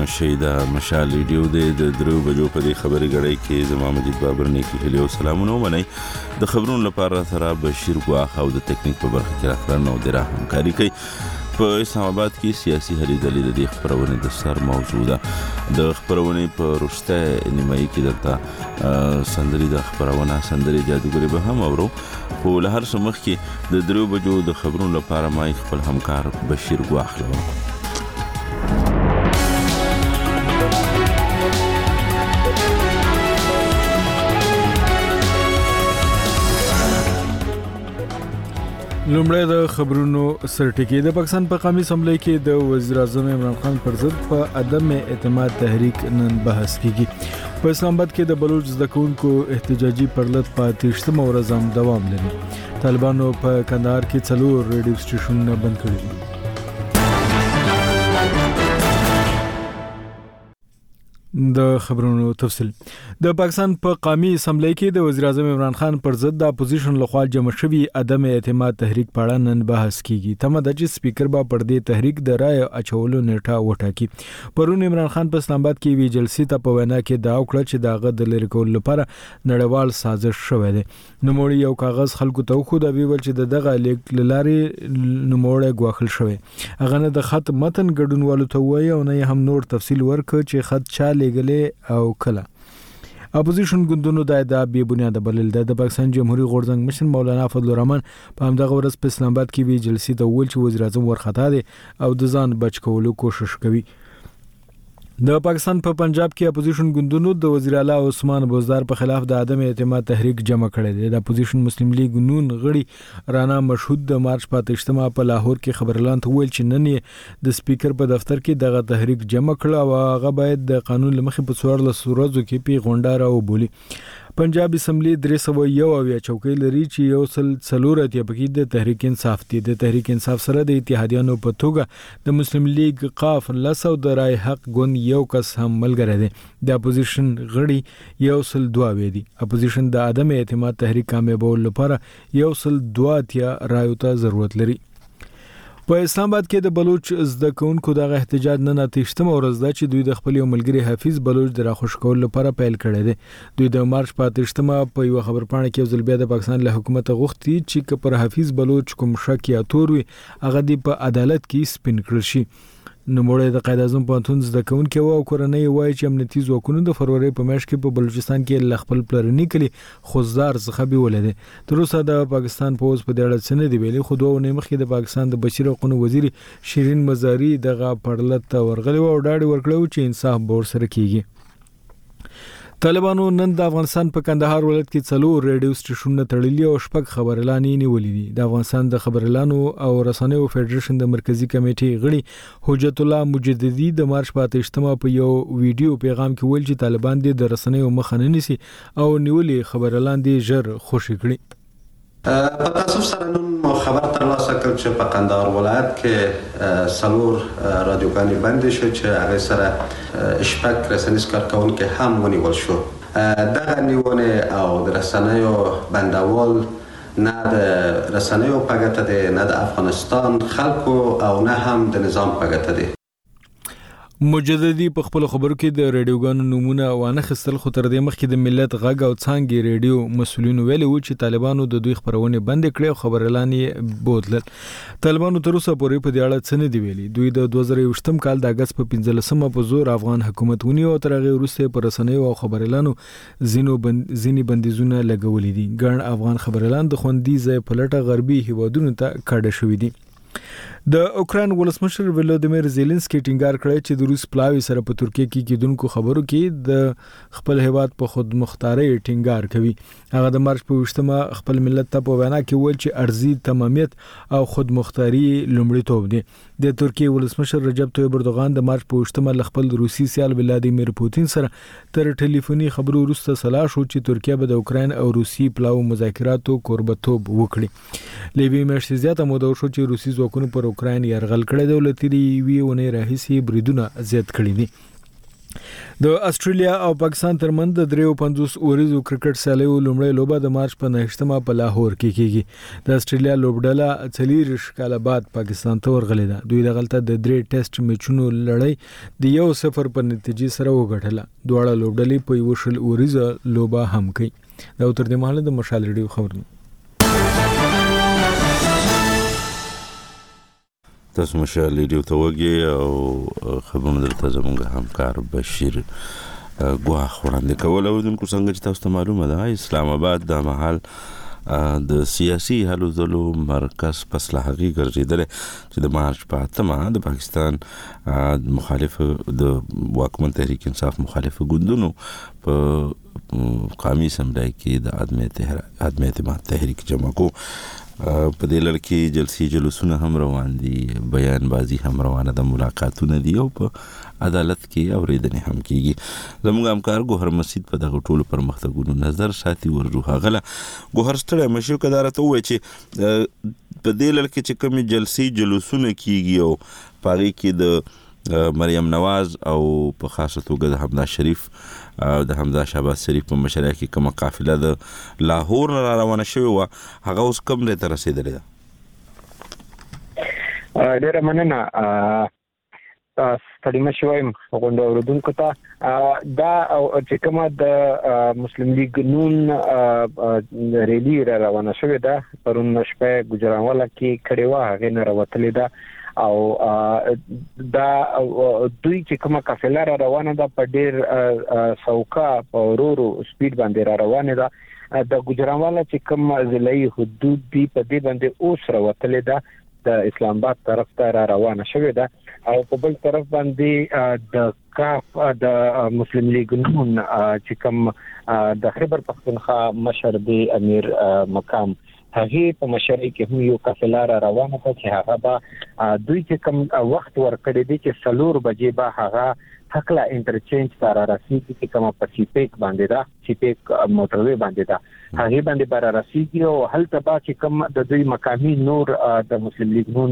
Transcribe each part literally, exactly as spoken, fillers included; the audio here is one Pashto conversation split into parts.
شئ د مشال ریډیو د درو بجو په دې خبري غړې کې زما مجید بابر نه کې هلو سلامونه ومنئ د خبرونو لپاره سره بشیر ګواخ او د ټیکنیک په برخه کې راخلنه او د همکاري کوي په اسلام آباد کې سیاسي هلې دلې د دې خبرونه د سر موضوع ده د خبرونه په رسته نیمایي کې درته سندري د خبرونه سندري جادوګري به هم اورو خو له هر څه مخکې د درو بجو د خبرونو لپاره ما خپل همکار بشیر ګواخ لرم. لومړی د خبرونو سرټکی د پاکستان په قومي اسمبلی کې د وزیر اعظم عمران خان پر ضد په عدم اعتماد تحریک نن بحث کیږي. په اسلام آباد کې د بلوچ زده کوونکو احتجاجي پرلط په تیشتمه ورځ هم دوام لري. طالبانو په کندهار کې څلور ریډیو سټیشنونه بند کړي دي. د خبرونو تفصیل د پاکستان په قومي اسمبلی کې د وزیر اعظم عمران خان پر ضد د اپوزیشن لخوا جمع شوی عدم اعتماد تحریک په اړه نن بحث کیږي. تمه ده چې سپیکر به پر دې تحریک د رائے اچولو نیټه وټاکي. پرون عمران خان په اسلام آباد کې وی جلسې ته په وینا کې دا وکړه چې داغه د لری کول لپاره نړیوال سازش شوی دی. نوموړي یو کاغذ خلکو ته خو د ویول چې د دغه لیک لاري نوموړي غواخل شوی. هغه نه د خط متن ګډونوالو ته وایي او نه هم نور تفصیل ورکړي چې خط چا لګلې او کله. اپوزیشن ګوندونو د ادعا بې بنیاده بلل د پاکستان جمهوریت غورځنګ مشر مولانا فضل الرحمن په همدغه ورځ په اسلام آباد کې وی جلسې ته ویل چې وزیر اعظم ورخطا دي او د ځان بچ کولو کوشش کوي. د پاکستان په پنجاب کې اپوزیشن ګوندونو د وزیر اعلی عثمان بوزدار په خلاف د عدم اعتماد تحریک جمع کړی دی. د اپوزیشن مسلم لیگ نون غړي رانا مشهود د مارچ په اجتماع په لاهور کې خبرلاند ویل چې نن د سپیکر په دفتر کې دغه تحریک جمع کړ او هغه باید د قانون لمخې په څوارلس ورځو کې پی غونډه راوبولي. پنجاب اسمبلی درې سوه یو اویا چوکۍ لري چې یو سل څلور اتیا پکې د تحریک انصاف دی. د تحریک انصاف سره د اتحادیانو په توګه د مسلم لیگ قاف لسو د رای حق ګوند یو کس هم ملګری دی. د اپوزیشن غړي یو سل دوه وی دي. اپوزیشن د عدم اعتماد تحریک کامیابول لپاره یو سل دوه اتیا رایو ته ضرورت لري. په اسلام آباد کې د بلوچ زده کوونکو دغه احتجاج نن اتیشتمه ورځ ده چې دوی د خپل یو ملګری حفیظ بلوچ د راخوش کول لپاره پیل کړی دی. دوی د مارچ په اتیشتمه په یو خبرپاڼه کې ځل بیا د پاکستان له حکومت غوښتي چې پر حفیظ بلوچ کوم شک یا تور وي هغه دی په عدالت کې سپین کړل شي. نوموړی د قائد اعظم پوهنتون زده کوونکی او کورنۍ وایي چې امنیتي ځواکونو د فروری په میاشت کې په بلوچستان کې ل خپل پلرني کلی خوزدار څخه بیولې دي. تر اوسه د پاکستان پوز په دې اړه څه نه دی ویلي خو دوه ونې مخکې د پاکستان د بشري حقوقو وزیر شیرین مزاری دغه پړلت ورغلی او ډاډ ورکړو چې انصاف به ورسره کیږي. طالبانو نن د افغانستان په کندهار ولایت کې څلور ریډیو سټیشنونه تړلي او شپږ خبرلانې نیولې دي. د افغانستان د خبرلانو او رسنیو فدریشن د مرکزی کمیټې غړي حجت الله مجددي د مارچ په اجتماع په یو ویډیو پیغام کې ویل چې طالبان د رسنیو مخه نه نیسي او نیولې خبرلان دي ژر خوشی کړي. په تاسو سره نن مو خبر ترلاسه کړ چې په کندهار ولایت کې څلور رادیوګانې بندې شوې چې هغې سره شپږ رسنیز کارکوونکي هم ونیول شو. دغه نیونې او د رسنیو بندول نه د رسنیو په ګټه دی نه د افغانستان خلکو او نه هم د نظام په ګټه دی. مجددي په خپل خبرو کې د ریډیوګانو نمونه وانه خستل خو تر دې مخکې د ملت غږ او څانګې ریډیو مسولین ویلي و چې طالبانو د دوی خبرونه بند کړې او خبرلان یې بودلل. طالبانو تر اوسه پورې په دې اړه څه نه دی ویلي. دوی د دوه زره یوویشتم کال د اگست په پنځلسمه په زور افغان حکومت ونیو او تر هغه وروسته پر رسنیو او خبرلانو زینو بند زینی بندیزونه لګولې دي. ګڼ افغان خبرلان د خوندي ځای په لټه غربي هیوادونو ته کډه شوې دي. د اوکران ولسمشر ولودیمیر زيلنسکي ټینګار کړی چې د روس پلاوی سره په ترکیه کې کېدونکو خبرو کې د خپل هیواد په خود مختاري ټینګار کوي. هغه د مارچ په وشتمه خپل ملت ته په وینا کې ویل چې ارضي تمامیت او خود مختاري لومړیتوب دي. د ترکیه ولسمشر رجب طیب اردوغان د مارچ په وشتمه خپل روسي سیال ولادیمیر پوتین سره تر ټلیفوني خبرو وروسته صلاح شو چې ترکیه به د اوکران او روسي پلاو مذاکراتو کوربتوب وکړي. لوي میاشتې زیاته موده شو چې روسي ځواکونو پر اوکران یرغل کړی دی او لتري وی ونه راهیسي بریدونه زیات کړی دي. د استرالیا او پاکستان ترمنځ د دریو پنځوس اوریزو کرکټ سیالیو لومړی لوبه د مارچ په نهشتمه په لاهور کې کیږي. د استرالیا لوبډله څلور کاله بعد پاکستان ته ورغلې ده. دوی دغلته د درې ټیسټ میچونو لړۍ د یو صفر په نتیجې سره وګټله. دواړه لوبډلې په یو شل اوریزه لوبه هم کوي. دا تر دې مهاله د مشال ریډیو خبرونه. تاسو مشال ریډیو ته وګورئ او خبرونه درته زموږ همکار بشیر ګواخ وړاندې کول. او دونکو څنګه چې تاسو ته معلومه ده اسلام آباد د محل د سیاسي هلو ځلو مرکز پس له هغې ګرځېدلی چې د مارچ په اتمه د پاکستان مخالف د واکمن تحریک انصاف مخالف ګوندونو په قومي اسمبلی کې د عدم اعتماد تحریک جمع کو. په دې لړ کې جلسې جلوسونه هم روان دي، بیان بازی هم روانه ده، ملاقاتونه دي او په عدالت کې اورېدنې هم کیږي. زموږ همکار ګوهر مسجد په دغه ټولو پرمختګونو نظر ساتي. ورجو هغله ګوهر ستړی مشو کدار ته وایي چې په دې لړ کې چې کوم جلسې جلوسونه کیږي او پاره کې د مریم نواز او په خاصه توګه د حمزه شریف او د حمزه شهباز شریف په مشرۍ کې کومه قافله د لاهور را روانه شوې وه، هغه اوس کوم ځای ته رسېدلې ده؟ ډېره مننه ستړي مه شئ غونډه اورېدونکو ته. دا چې کومه د مسلم لیگ نون ریلي را روانه شوې ده پرون شپه ګوجرانواله کې کړې وه، هغې نه راوتلې ده او دا دوی چې کومه قافله را روانه ده په ډېر سوکا په ورو ورو سپیډ باندې را روانه ده. د ګوجرانواله چې کوم ضلعي حدود دي په دې باندې اوس راوتلې ده، د اسلام آباد طرف ته را روانه شوې ده. او په بل طرف باندې د کاف د مسلم لیگ نون چې کوم د خیبر پختونخوا مشر دی امیر مقام، هغه په مشرۍ کې هم یو قافله را روانه ده چې هغه به دوی چې کوم وخت ورکړی دی چې څلور بجې به هغه حقله انټرچینج ته را رسیږي چې کومه په سیپیک باندې ده، سیپیک موټروي باندې ده، هغه باندې به را رسیږي او هلته به چې کوم د دوی مقامي نور د مسلم لیگ نون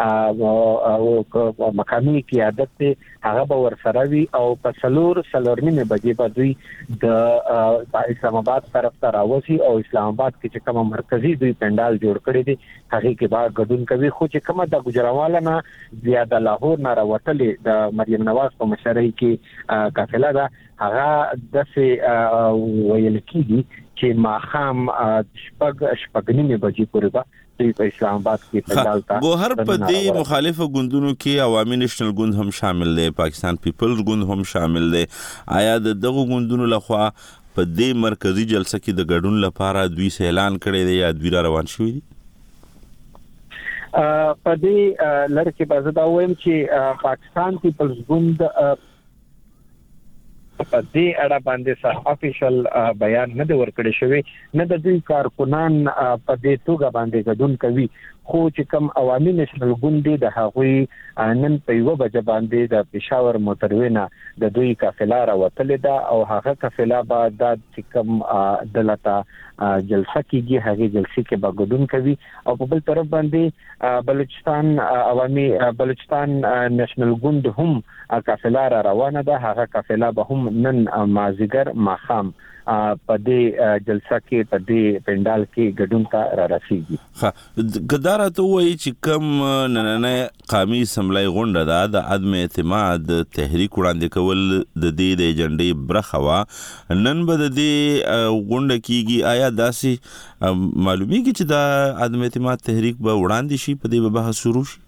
او مقامي قیادت دی هغه به ورسره وي او په څلور څلور نیمې بجې به دوی د اسلام آباد طرف ته راوځي او اسلام آباد کې چې کومه مرکزي دوی پنډال جوړ کړی دی هغې کې به ګډون کوي. خو چې کومه د ګوجرانواله نه بیا د لاهور نه راوتلې د مریم نواز په مشرۍ کې قافله ده، هغه داسې ویل کېږي چې ماښام شپږ شپږ نیمې بجې پورې به دوی په اسلام آباد کې پنډال ته. ګوهر په دې مخالفه ګوندونو کې عوامي نیشنل ګوند هم شامل دی، پاکستان پیپلز ګوند هم شامل دی. آیا د دغو ګوندونو لخوا په دې مرکزی جلسه کې د ګډون لپاره دوی اعلان کړی دی یا دوی را روان شوي دي؟ په دې لړ کې به زه دا وایم چې پاکستان پیپلز ګوند په دې اړه باندې څه افیشل بیان نه دی ورکړی شوی، نه د دوی کارکنان په دې توګه باندې ګډون کوي. خو چې کوم عوامي نیشنل ګوند دی د هغوی نن په یوه بجه باندې د پېښور موټروي نه د دوی قافله راوتلې ده او هغه قافله به دا چې کوم ډله ته جلسه کېږي هغې جلسې کې به ګډون کوي. او په بل طرف باندې بلوچستان عوامي بلوچستان نیشنل ګوند هم قافله را روانه ده، هغه قافله به هم نن مازدیګر ماښام په دې جلسه کې په دې پنډال کې ګډون ته را رسیږي. ښه ګداره ته وایي چې کوم نننۍ قومي اسمبلی غونډه ده د عدم اعتماد تحریک وړاندې کول د دې د ایجنډې برخه وه، نن به د دې غونډه کېږي. آیا داسې معلومیږي چې د عدم اعتماد تحریک به وړاندې شي، په دې به بحث شروع شي؟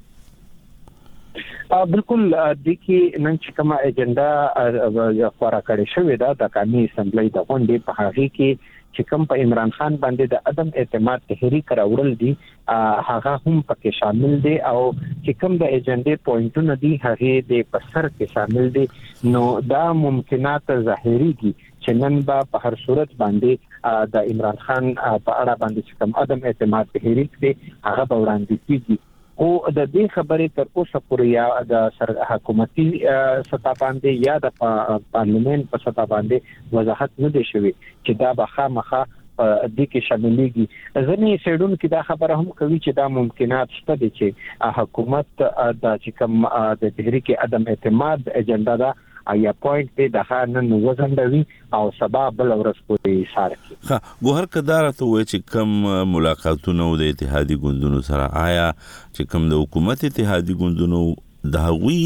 بالکل د کې نن چې کومه ایجنډا خورا کړې شوې ده د قومي اسمبلی د غونډې په هغې کې چې کوم په عمران خان باندې د عدم اعتماد تحریک راوړل دي هغه هم پکې شامل دي او چې کوم د ایجنډې پوینټونه دي هغې د په سر کې شامل دي. نو دا ممکنات ظاهريږي چې نن به په هر صورت باندې د عمران خان په اړه باندې چې کوم عدم اعتماد تحریک دی هغه به وړاندې کېږي. او د دې خبرې تر اوسه پورې یا د حکومتي سطح باندې یا د پارلیمنت په سطح باندې وضاحت نه دی شوی چې دا به خامخا په دې کې شاملېږي. ځینې څېړونکي دا خبره هم کوي چې دا ممکنات شته دي چې حکومت د چې کوم د تحریک عدم اعتماد ایجنډا ده یا پوینټ په دغه نن وزندوي او سبا بل ورځ پورې سار کی. ها ګوهر کدار ته وای چې کم ملاقاتونه د اتحادی ګوندونو سره آیا چې کم د حکومت اتحادی ګوندونو د هغوی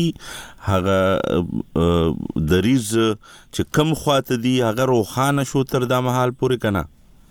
هغه دریز چې کم خواته دي هغه روخانه شو تر د محل پورې کنه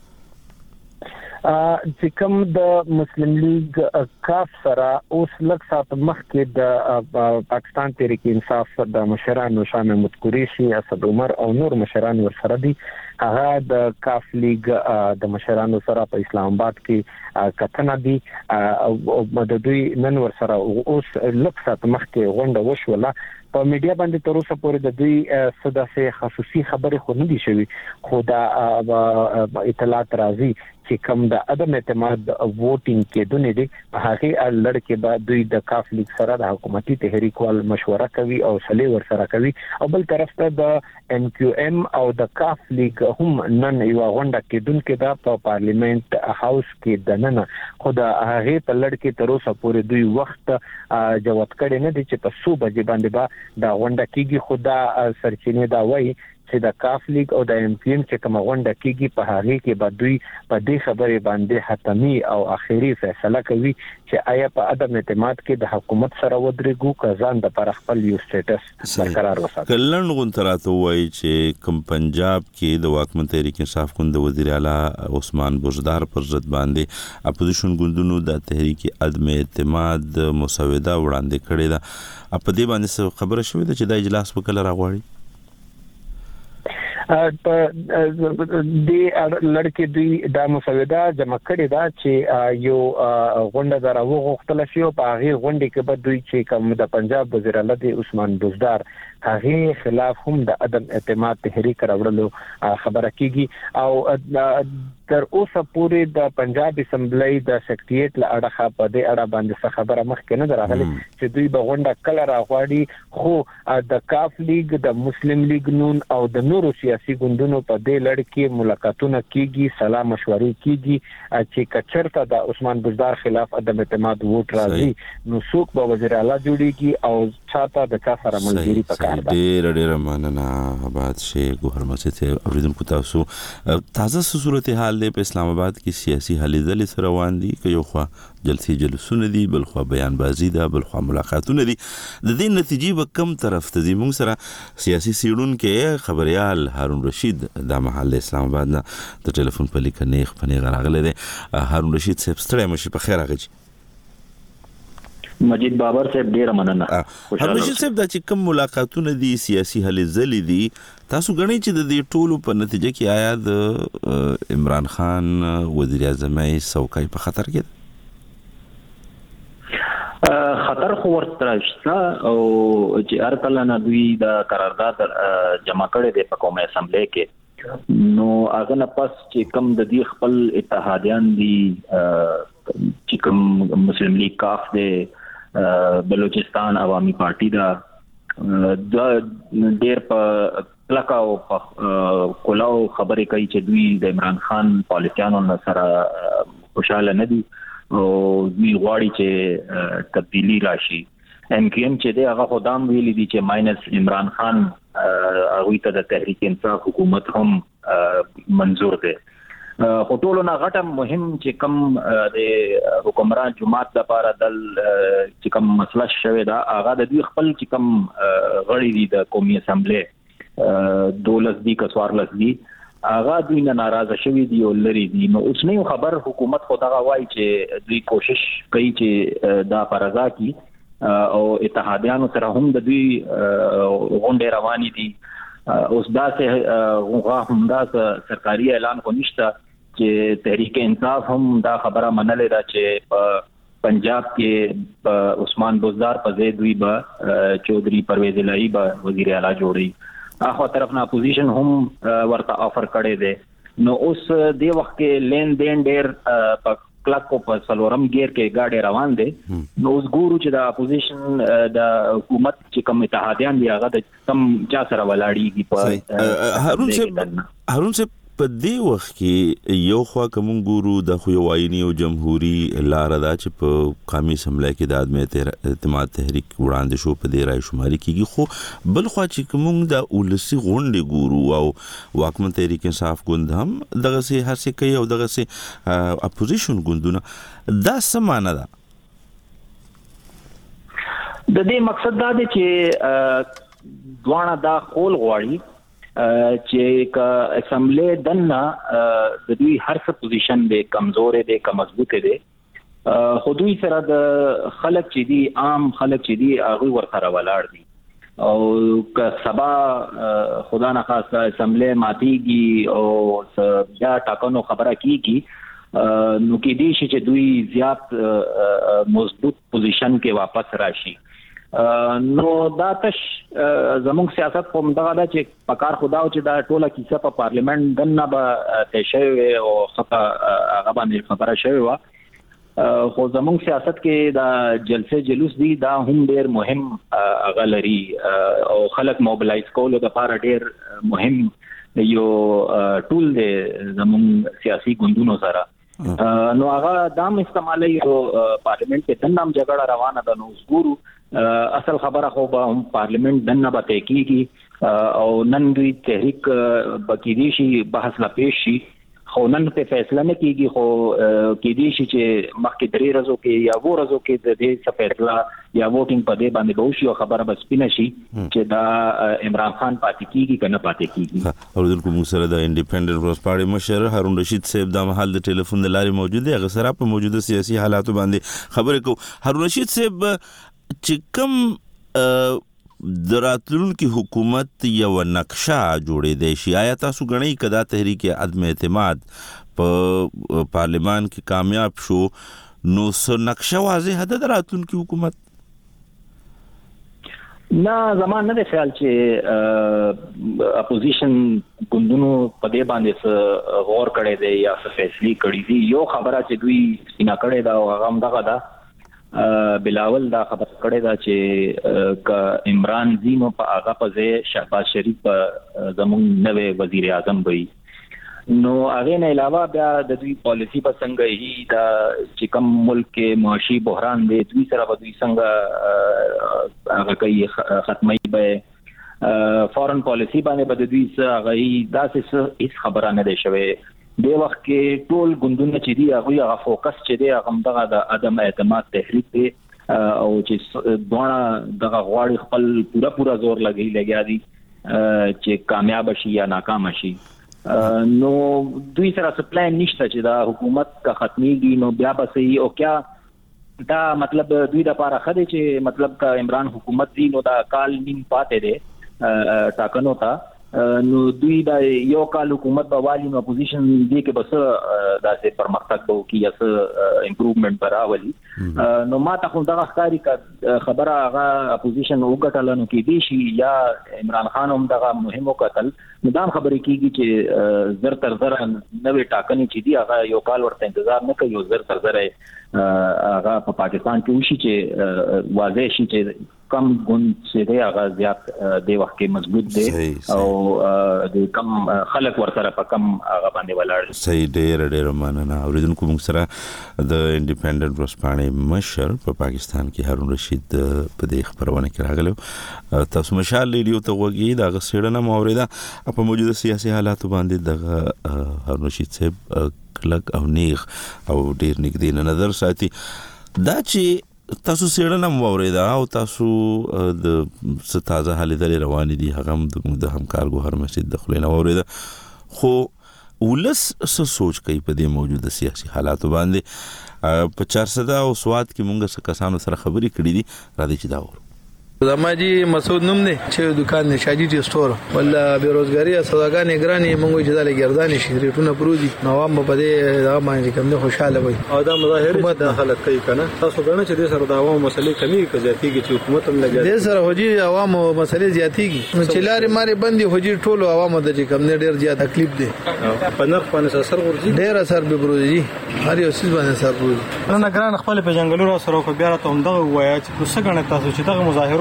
چې کوم د مسلم لیگ کاف سره اوس لږ سات مخکې د پاکستان تحریک انصاف د مشرانو شاه محمود قریشي، اسد عمر او نور مشران ورسره دي. هغه د کاف لیگ د مشرانو سره په اسلام آباد کې کتنه دي او د دوی نن ورسره اوس لږ سات مخکې غونډه وشوله. په میډیا باندې تر اوسه پورې د دوی صداسه خصوصي خبرې خو نه دي شوي، خو دا اطلاعات راځي چې کوم د عدم اعتماد ووټینګ کې دونه دي هغه لړ کې بعد دوی د کاف لیگ سره د حکومتي تحریک ول مشوره کوي او صلیح ور سره کوي، او بل طرف ته د ام کیو ام او د کاف لیگ هم نن یو غونډه کې دون کې د په پارلیمنت هاوس کې د نن خو د هغه په لړ کې تر اوسه پورې دوی وخت جواب کړي نه دي چې په څو بجې باندې با دا غونډه کیږي. خدا سرچینه دا وایي چې د کاف لیگ او د ام پی ام چې کوم غونډه کیږي په هغه کې به دوی په دې خبرې باندې حتمی او اخیری فیصله کوي چې آیا په عدم اعتماد کې د حکومت سره ودرېږو که ځان د پر خپل یو سټیټس برقرار وساتي. کلن غونتراته وایي چې کوم پنجاب کې د واکمن تحریک انصاف ګوند وزیر اعلی عثمان بوجدار پر ضد باندې اپوزیشن ګوندونو د تحریک عدم اعتماد مسوده وړاندې کړې ده. په دې باندې خبره شوې ده چې د اجلاس وکړه راغواړي په دې لړکې دوی د مسوده جمع کړې ده چې یو غونډه درو غوښتل شي او په هغه غونډه کې به دوی چې کوم د پنجاب وزیر اعلی عثمان بوجدار هغه خلاف هم د عدم اعتماد تحریک راوړلو خبره کیږي او تر اوسه پورې د پنجاب اسمبلی د سیکریټریټ له اړه په دې اړه باندې خبره مخکې نه راغلي چې دوی به غونډه کله راغواړي، خو د کاف لیگ د مسلم لیگ نون او د نورو سیاسي ګوندونو په دې لړ کې ملاقاتونه کیږي، سلام مشورې کیږي چې کچرته د عثمان بوجدار خلاف عدم اعتماد ووټ راځي نو څوک به وزیر اعلی جوړیږي او چاته د چا سره ملګری پکار ده. ډېر ډېر مننه آباد شي ګوهر مسجد اوریدونکو تاسو تازه صورتحال په اسلام آباد کې سیاسي هلې ځلې سره روان دي که یو خوا جلسې جلسونه دي، بل خوا بیان بازی ده، بل خوا ملاقاتونه دي. د دې نتیجې به کم طرف ته دي. موږ سره سیاسي څېړونکی خبریال هارون رشید د محل اسلام آباد نه د ټلیفون په لیکه نیغ په نیغه راغلی دی. هارون رشید صاحب ستړی مو شي، په خیر راغلی. مجید بابر صاحب ډیر مننه. هارون رشید صاحب دا چې کوم ملاقاتونه دي سیاسي هلې ځلې دي، تاسو غنئ چې د دې ټولو په نتیجه کې آیا د عمران خان وزیر اعظم څوکۍ په خطر کې ده؟ خطر خو ورته شته او چې هر کله نه دوی د قرارداد جمع کړي دي په قومي اسمبلی کې، نو هغه نه پس چې کوم د دې خپل اتحادیان دي چې کوم مسلم لیگ کاف دی، بلوچستان عوامی پارٹی دا ډیر په کلکا او کولاو خبرې کوي چې دوی د عمران خان پالیسیانو سره خوشاله نه دي او دوی غواړي چې تبدیلی راشي. ام کیو ام چې دی هغه خدام ویلي دي چې ماینس عمران خان هغه ته د تحریک انصاف حکومت هم منظور دی. خو ټولو نه غټه مهم چې کوم د حکمران جماعت لپاره دل چې کوم مسله شوې ده هغه د دوی خپل چې کوم غړي دي د قومي اسمبلی دولس دي کسوارلس دي هغه دوی نه ناراضه شوي دي او لري دي. نو اوس نه خبر حکومت خو دغه وایي چې دوی کوشش کوي چې دا پرځا کی او اتحادیانو سره هم د دوی غونډې روانې دي. اوس دا څه هم دا سرکاري اعلان خو نشته چې تحریک انصاف هم دا خبره منلې ده چې په پنجاب کې عثمان بوجدار په ځای دوی به چودھری پرویز الہی به وزیر اعلی جوړي. اخو طرف نه اپوزیشن هم ورته افر کړي دي. نو اوس دی وخت کې لین دین ډیر په کلکو په سلورم گیر کې گاډي روان دي. نو اوس ګورو چې د اپوزیشن د حکومت چې کوم اتحادیان دی هغه د کم چا سره ولاړیږي. په هارون صاحب هارون صاحب په دې وخت کې یو خوا کوم ګورو د خو یو آئینی او جمهوریت لار دا چې په قومي اسمبلی کې د عدم اعتماد تحریک وړاندې شو په دې رای شماري کېږي، خو بل خوا چې کوم د ولسی غونډې ګورو او واکمن تحریک انصاف ګوند هم دغه سي هر څه کوي او دغه سي اپوزیشن ګوندونه، دا څه معنی ده؟ د دې مقصد دا دی چې دوانه دا خول غواړي چې ک اسمبلی دنه د دوی هر څه پوزیشن دی کمزور دی که مضبوط دی، خو دوی سره د خلک چې دي عام خلک چې دي هغه ورته ولاړ دي او که سبا خدا نه خاصه اسمبلی ماتيږي او بیا ټاکنو خبره کیږي نو کې دي چې دوی زیات مضبوط پوزیشن کې واپس راشي. نو دا تش زموږ سیاست په مدغه دا چې پکار خدا او چې دا ټوله کیسه په پارلیمنت دنه به تشوي او خطا هغه باندې خبره شوی و، خو زموږ سیاست کې دا جلسه جلوس دي دا هم ډیر مهم غلري او خلک موبلایز کول د لپاره ډیر مهم یو ټول دی زموږ سیاسي ګوندونو سره. نو هغه دام استعمالي او پارلیمنت کې دنه جګړه روانه ده، نو ګورو اصل خبره خو به پارلیمنت دنه به تحقیقي او نن دوی تحریک بکیدي شي بحث لا پیش شي، خو نن په فیصله نه کیږي، خو کې دي چې مخکې درې ورځو کې یا وو ورځو کې د دې څه فیصله یا ووټینګ په دې باندې به وشي او خبره بس پینه شي چې دا عمران خان پاتې کیږي کنه پاتې کیږي. اوریدونکو موږ سره د انډیپندنت ورس پارټي مشر هارون رشید صاحب د محل د ټلیفون د لارې موجود دی، هغه سره په موجوده سیاسي حالاتو باندې خبرې کوو. هارون رشید صاحب چې کوم د راتلونکي حکومت یو نقشه جوړې دی شي، آیا تاسو غنئ کدا تحریک عدم اعتماد په پارلیمان کې کامیاب شو نو څه نقشه واضح ده د راتلونکي حکومت؟ نه زمان نه دی خیال چې اپوزیشن ګوندونو په دې باندې څه غور کړی دی یا څه فیصلې کړې دي. یو خبره چې دوی سینا کړې ده او هغه هم دغه ده بلاول دا خبر کړی دا چې ک عمران زینو په هغه په ځای شهباز شریف زموږ نوې وزیر اعظم وي، نو هغه نه علاوه بیا د دوی پالیسی په څنګه هي دا چې کوم ملک کې معاشي بحران دی دوی سره دوی څنګه هغه کوي ختمي به فورن پالیسی باندې به دوی څه هغه دا څه هیڅ خبره نه دی شوی. د وخت کې ټول ګوندونه چې دی هغه هغه فوکس چې دی هغه دغه د عدم اعتماد تحریک دی او چې دوه دغه غواړي خپل پورا پورا زور لګي لګیا دي چې کامیاب شي یا ناکام شي. نو دوی سره سپلان نشته چې دا حکومت کا ختميږي نو بیا به صحیح او کیا دا مطلب دوی د لپاره خدي چې مطلب کا عمران حکومت دی نو دا کال نیم پاتې دی ټاکنو ته، نو دوی دا یو کال حکومت به والی نو اپوزیشن دی کې بس داسې پرمختګ به وکړي یا څه امپروومنت به راولي. نو ما ته خو دغه ښکاري خبره هغه اپوزیشن وګټله نو کې دی شي یا عمران خان هم دغه مهم وکتل نو دا خبرې کیږي چې زر تر زر نوې ټاکنې چې دی هغه یو کال ورته انتظار نه کوي، زر تر زر هغه په پاکستان کې وشي چې واضح شي چې کم ګوند چې دی هغه زیات دی وخت کې مضبوط دی او د کم خلک ورسره په کم هغه باندې ولاړ. صحیح، ډېر ډېر مننه. اوریدونکو موږ سره د انډیپندنت ورس پارټي مشر په پاکستان کې هارون رشید په دې خبرونه کې راغلو. تاسو مشال ریډیو ته وګورئ دا غسړنه موریده په موجوده سیاسي حالاتو باندې د هارون رشید صاحب کلک او نیغ او ډېر نږدې نه نظر ساتي. دا چې تاسو سیړنه موریدا او تاسو د ستازه حالې روانې دي هغه هم د همکار ګوهر مسجد د خلینا موریدا، خو ولس څه سوچ کوي په دې موجوده سیاسي حالاتو باندې؟ په چارسده او سواد کې مونږ څه کسانو سره خبرې کړې دي، راځي چې دا وره. زماجی مسعود نوم دی چې دکان نه شاجی ټي سٹور ولا بیروزګاری او سوداګانې ګرانی مونږ چې دالې ګردانی شي ریټونه پروزي نو عوام په دې دا باندې کوم نه خوشاله وي او دا مظاهره د خلک کوي کنه. تاسو غواړئ چې د سره د عوام مسلې کمی کې زیاتېږي چې حکومت هم لګي د سره هوجي عوام مسلې زیاتېږي چې لارې ماري بندي هوجي ټول عوام د چې کوم نه ډیر زیات تکلیف دي په نرخ باندې اثر ورځي ډیر اثر به بروزي هر یو څه باندې اثر بروزي. نه ګران خپل په جنگلونو سره کو بیا ته هم دغه وایي چې څه غنه تاسو چې دغه مظاهره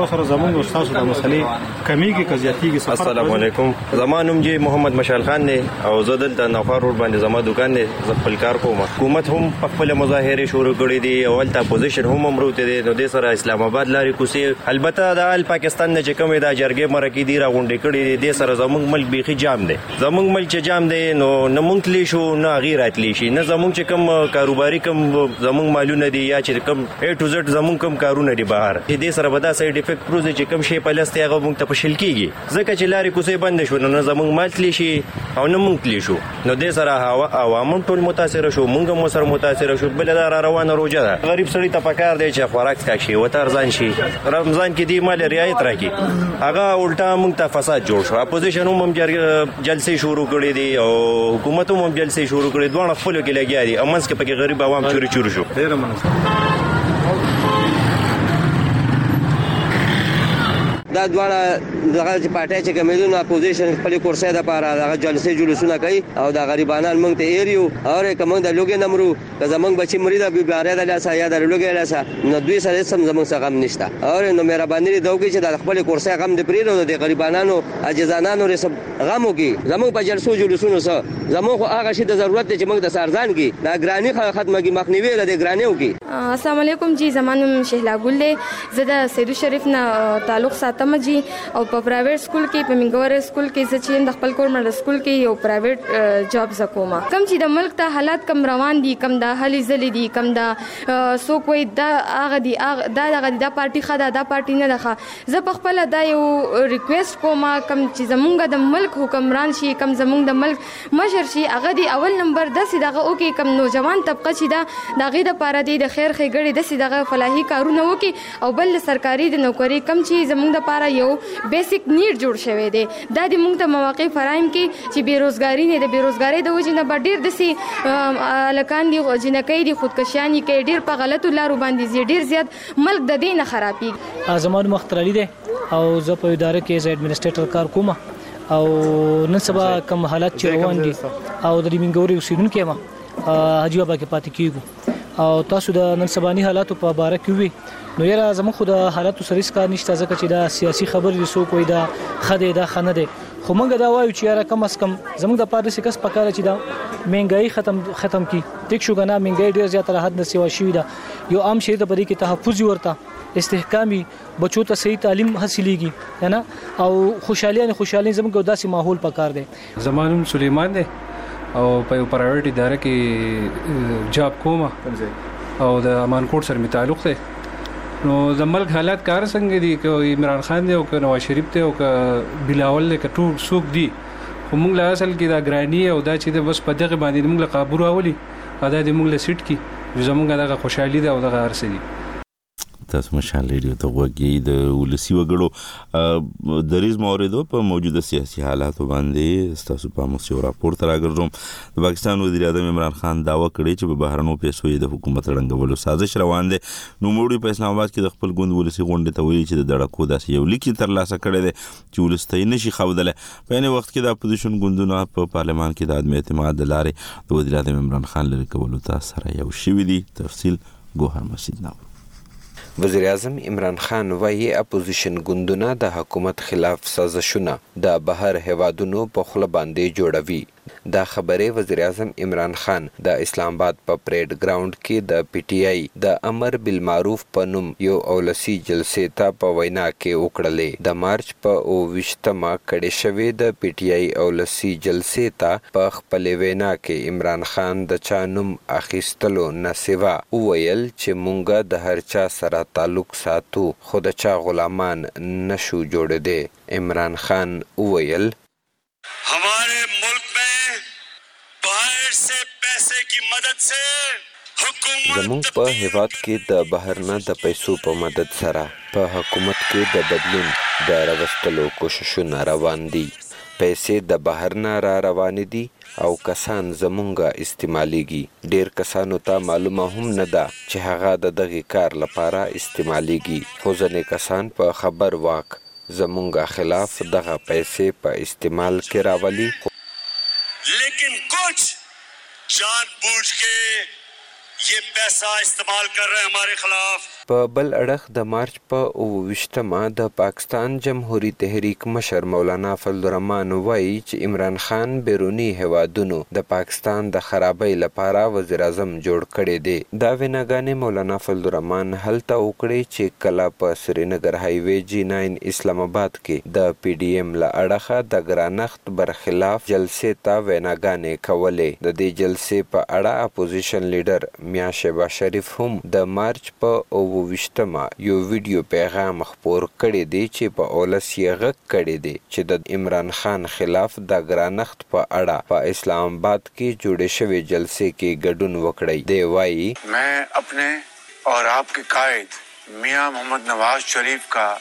سره زمونږ او تاسو د مسلې کمیږي که زیاتېږي؟ السلام علیکم. زما نوم جی محمد مشال خان دی او زه دلته نوفار روډ باندې زما دکان دی، زه خپل کار کوم. حکومت هم په خپل مظاهره شروع کړې دي او ولته اپوزیشن هم امروته دي، نو د سره اسلام آباد لاري کوسي البته د ال پاکستان نه چې کومه د جرګې مرکې دي راغونډې کړې دي، د سره زمونږ ملک بيخي جام دی. زمونږ ملک چې جام دی نو نه مونږ تلی شو نه غیر اتلی شي، نه زمونږ چې کوم کاروباري کوم زمونږ مالونه دي یا چې کوم A to Z زمونږ کوم کارونه دي بهر دې سره به دا سایډ افیکټ پروز چې کوم شی په لسته هغه مونږ ته پشل کیږي، ځکه چې لارې کوسي بند شو نو زمونږ مال تلی شي او نه مونږ تلی شو، نو دې سره هوا عوام ټول متاثر شو، مونږ هم سره متاثر شو. بل دا روانه روزه ده، غریب سړی ته پکار دی چې خوراک کا شي وته ارزان شي. رمضان کې دی مال رعایت راکړي، هغه الټا مونږ ته فساد جوړ شو. اپوزیشن هم جلسې شروع کړې دي او حکومت هم جلسې شروع کړې، دوه خپل کې لګیا دي، امنس کې پکې غریب عوام چوري چوري شو. ډیر مننه. دا دواړه دغه چې پارټي چې کمیدون اپوزیشن خپل کورسۍ د پاره دغه جلسې جلوسونه کوي او د غریبانو موږ ته ایریو او کوم د لوګي نمرو که زمونږ بچي مریدا به باره د لاسه یا د لوګي لاسه نو دوی سره سم زمونږ څخه غم نشته او نو مهرباني دوی چې د خپل کورسۍ غم د پریرو د غریبانو اجزانانو رسم غمو کې زمونږ په جلسو جلوسونو سره زمونږ هغه شی د ضرورت چې موږ د سارزان کې د ګرانی ختمه مخنیوي د ګرانیو کې. السلام علیکم جی، زمانم شهلا ګل له زدا سیدو شریف نه تعلق ساتم جی او په پرایویټ سکول کې په منګور سکول کې چې د خپل کور مړ سکول کې یو پرایویټ جاب زکوما. کم چې د ملک ته حالات کم روان دي، کم د هلي زلي دي، کم د سو کوئی د هغه دي دا دغه د پارټي خدا د پارټي نه ده. زه په خپل دا یو ریکوست کوم کم چې زمونږ د ملک حکمران شي، کم زمونږ د ملک مشر شي، هغه دی اول نمبر د سیدغه او کې کم نوجوان طبقه چې دا دغه د پاره دی د خیر خېګړي د سیدغه فلاحي کارونه وکي او بل سرکاري د نوکری کم چې زمونږ د پاره یو بیسیک نیډ جوړ شوی دی. دا د موږ ته مواقع فراهم کی چې بیروزګاری نه د بیروزګاری د وجې نه ډیر دسي لکان دي جنکې دي خودکشیانی کې ډیر په غلطو لارو باندې ډیر زیات ملک د دې نه خرابي. زمون مخترلی دی او زه په اداره کې ز ایڈمنسټریټر کار کوم او نن سبا کوم حالات چې روان دي او د منګوري اوسیدونکو ما حاجی بابا کې پاتې کیږي او تاسو د نن سبانی حالاتو په اړه کې وی نو یاره زموږ خو د حالاتو سره ښکار نشته، ځکه چې دا سیاسي خبرې سو کوی دا خده دا خنه ده، خو موږ دا وایو چې یاره کم اس کم زموږ د پاره سکس پکاره چې دا مهنګای ختم ختم کی ټیک شو غنا مهنګای ډیر زیات له حد نه سیوا شوی دا یو عام شی د بری کې تحفظ ورته استحکامي بچو ته صحیح تعلیم حاصلېږي ہے نا او خوشحالي نه خوشحالي زموږ داسې ماحول پکار دی. زمانم سليمان دی او په پرایویټ اداره کې جاب کوم او د امانکوټ سره می تعلق دی. نو د ملک حالات کار څنګه دي که عمران خان دی او که نواز شریف دی او که بلاول دی که ټول څوک دي، خو موږ له اصل کې دا ګرانی او دا چې بس په دغه باندې موږ له قابو راولي ادا د موږ له سیټ کې زموږ دغه خوشحالي ده او دغه ارسه دي. تاسو مشال ریډیو ته وګورئ. د ولسی وګړو د ریز موردو په موجوده سیاسي حالاتو باندې تاسو په موسیو راپورټ راګرځوم. د پاکستان وزیر اعظم عمران خان داوا کړی چې په بهرنو پیسو د حکومت رنګولو سازش روان دی. نو موړي په اسلام آباد کې د خپل ګوند ولسی غونډه ته ویلي چې د دړکو داسې یو لیک تر لاسه کړی دی چې ولستای نشي خودله. په یوه وخت کې د اپوزیشن ګوندونو په پارلمان کې د عدم اعتماد لارې د وزیر اعظم عمران خان لري کولو ته سره یو شوی دی. تفصیل ګوهر مسجد نو. وزیر اعظم عمران خان وایي اپوزیشن ګوندونه د حکومت خلاف سازشونه د بهر هوادونو په خله باندې جوړوي. دا خبره وزیر اعظم عمران خان د اسلام آباد په پریډ ګراوند کې د پی ټی آی د امر بالمعروف په نوم یو اولسی جلسې ته په وینا کې وکړلې. د مارچ په اوویشتمه کړې شوې د پی ټی آی اولسی جلسې ته په خپل وینا کې عمران خان د چا نوم اخیستلو نه سوا وویل چې مونږ د هر چا سره تعلق ساتو خو د چا غلامان نشو جوړېدی. عمران خان وویل हमारे मुल्क में बाहर से पैसे की मदद से زموږ په هیواد کې د بهر نه د پیسو په مدد سره په حکومت کې د بدلون د راوستلو کوششونه روان دي. پیسې د بهر نه را روان دي او کسان زمونږه استعماليږي. ډیر کسانو ته معلومه هم نه ده چې هغه د دغه کار لپاره استعماليږي، خو ځینې کسان په خبر واک زمونږه خلاف دغه پیسې په استعمال کې راولي. लेकिन कुछ जानबूझ के ये पैसा इस्तेमाल कर रहे हैं हमारे खिलाफ. په بل اړخ د مارچ په اوویشتمه د پاکستان جمهوریت تحریک مشر مولانا فضل الرحمن وایي چې عمران خان بیرونی هیوادونو د پاکستان د خرابۍ لپاره وزیر اعظم جوړ کړی دی. دا ویناګانې مولانا فضل الرحمن هلته وکړې چې کله په سرینګر های وی جی ناین اسلام آباد کې د پی ډی ایم له اړخه د ګرانښت برخلاف جلسې ته ویناګانې کولې. د دې جلسې په اړه اپوزیشن لیډر میاں شهباز شریف هم د مارچ په اوویشتمه یو ویډیو پیغام خپور کړی دی چې په اولس یې غږ کړی دی چې د عمران خان خلاف د ګرانښت په اړه په اسلام آباد کې جوړې شوې جلسې کې ګډون وکړی. دی وایي मैं अपने और आपके कायद मियां मोहम्मद नवाज शरीफ का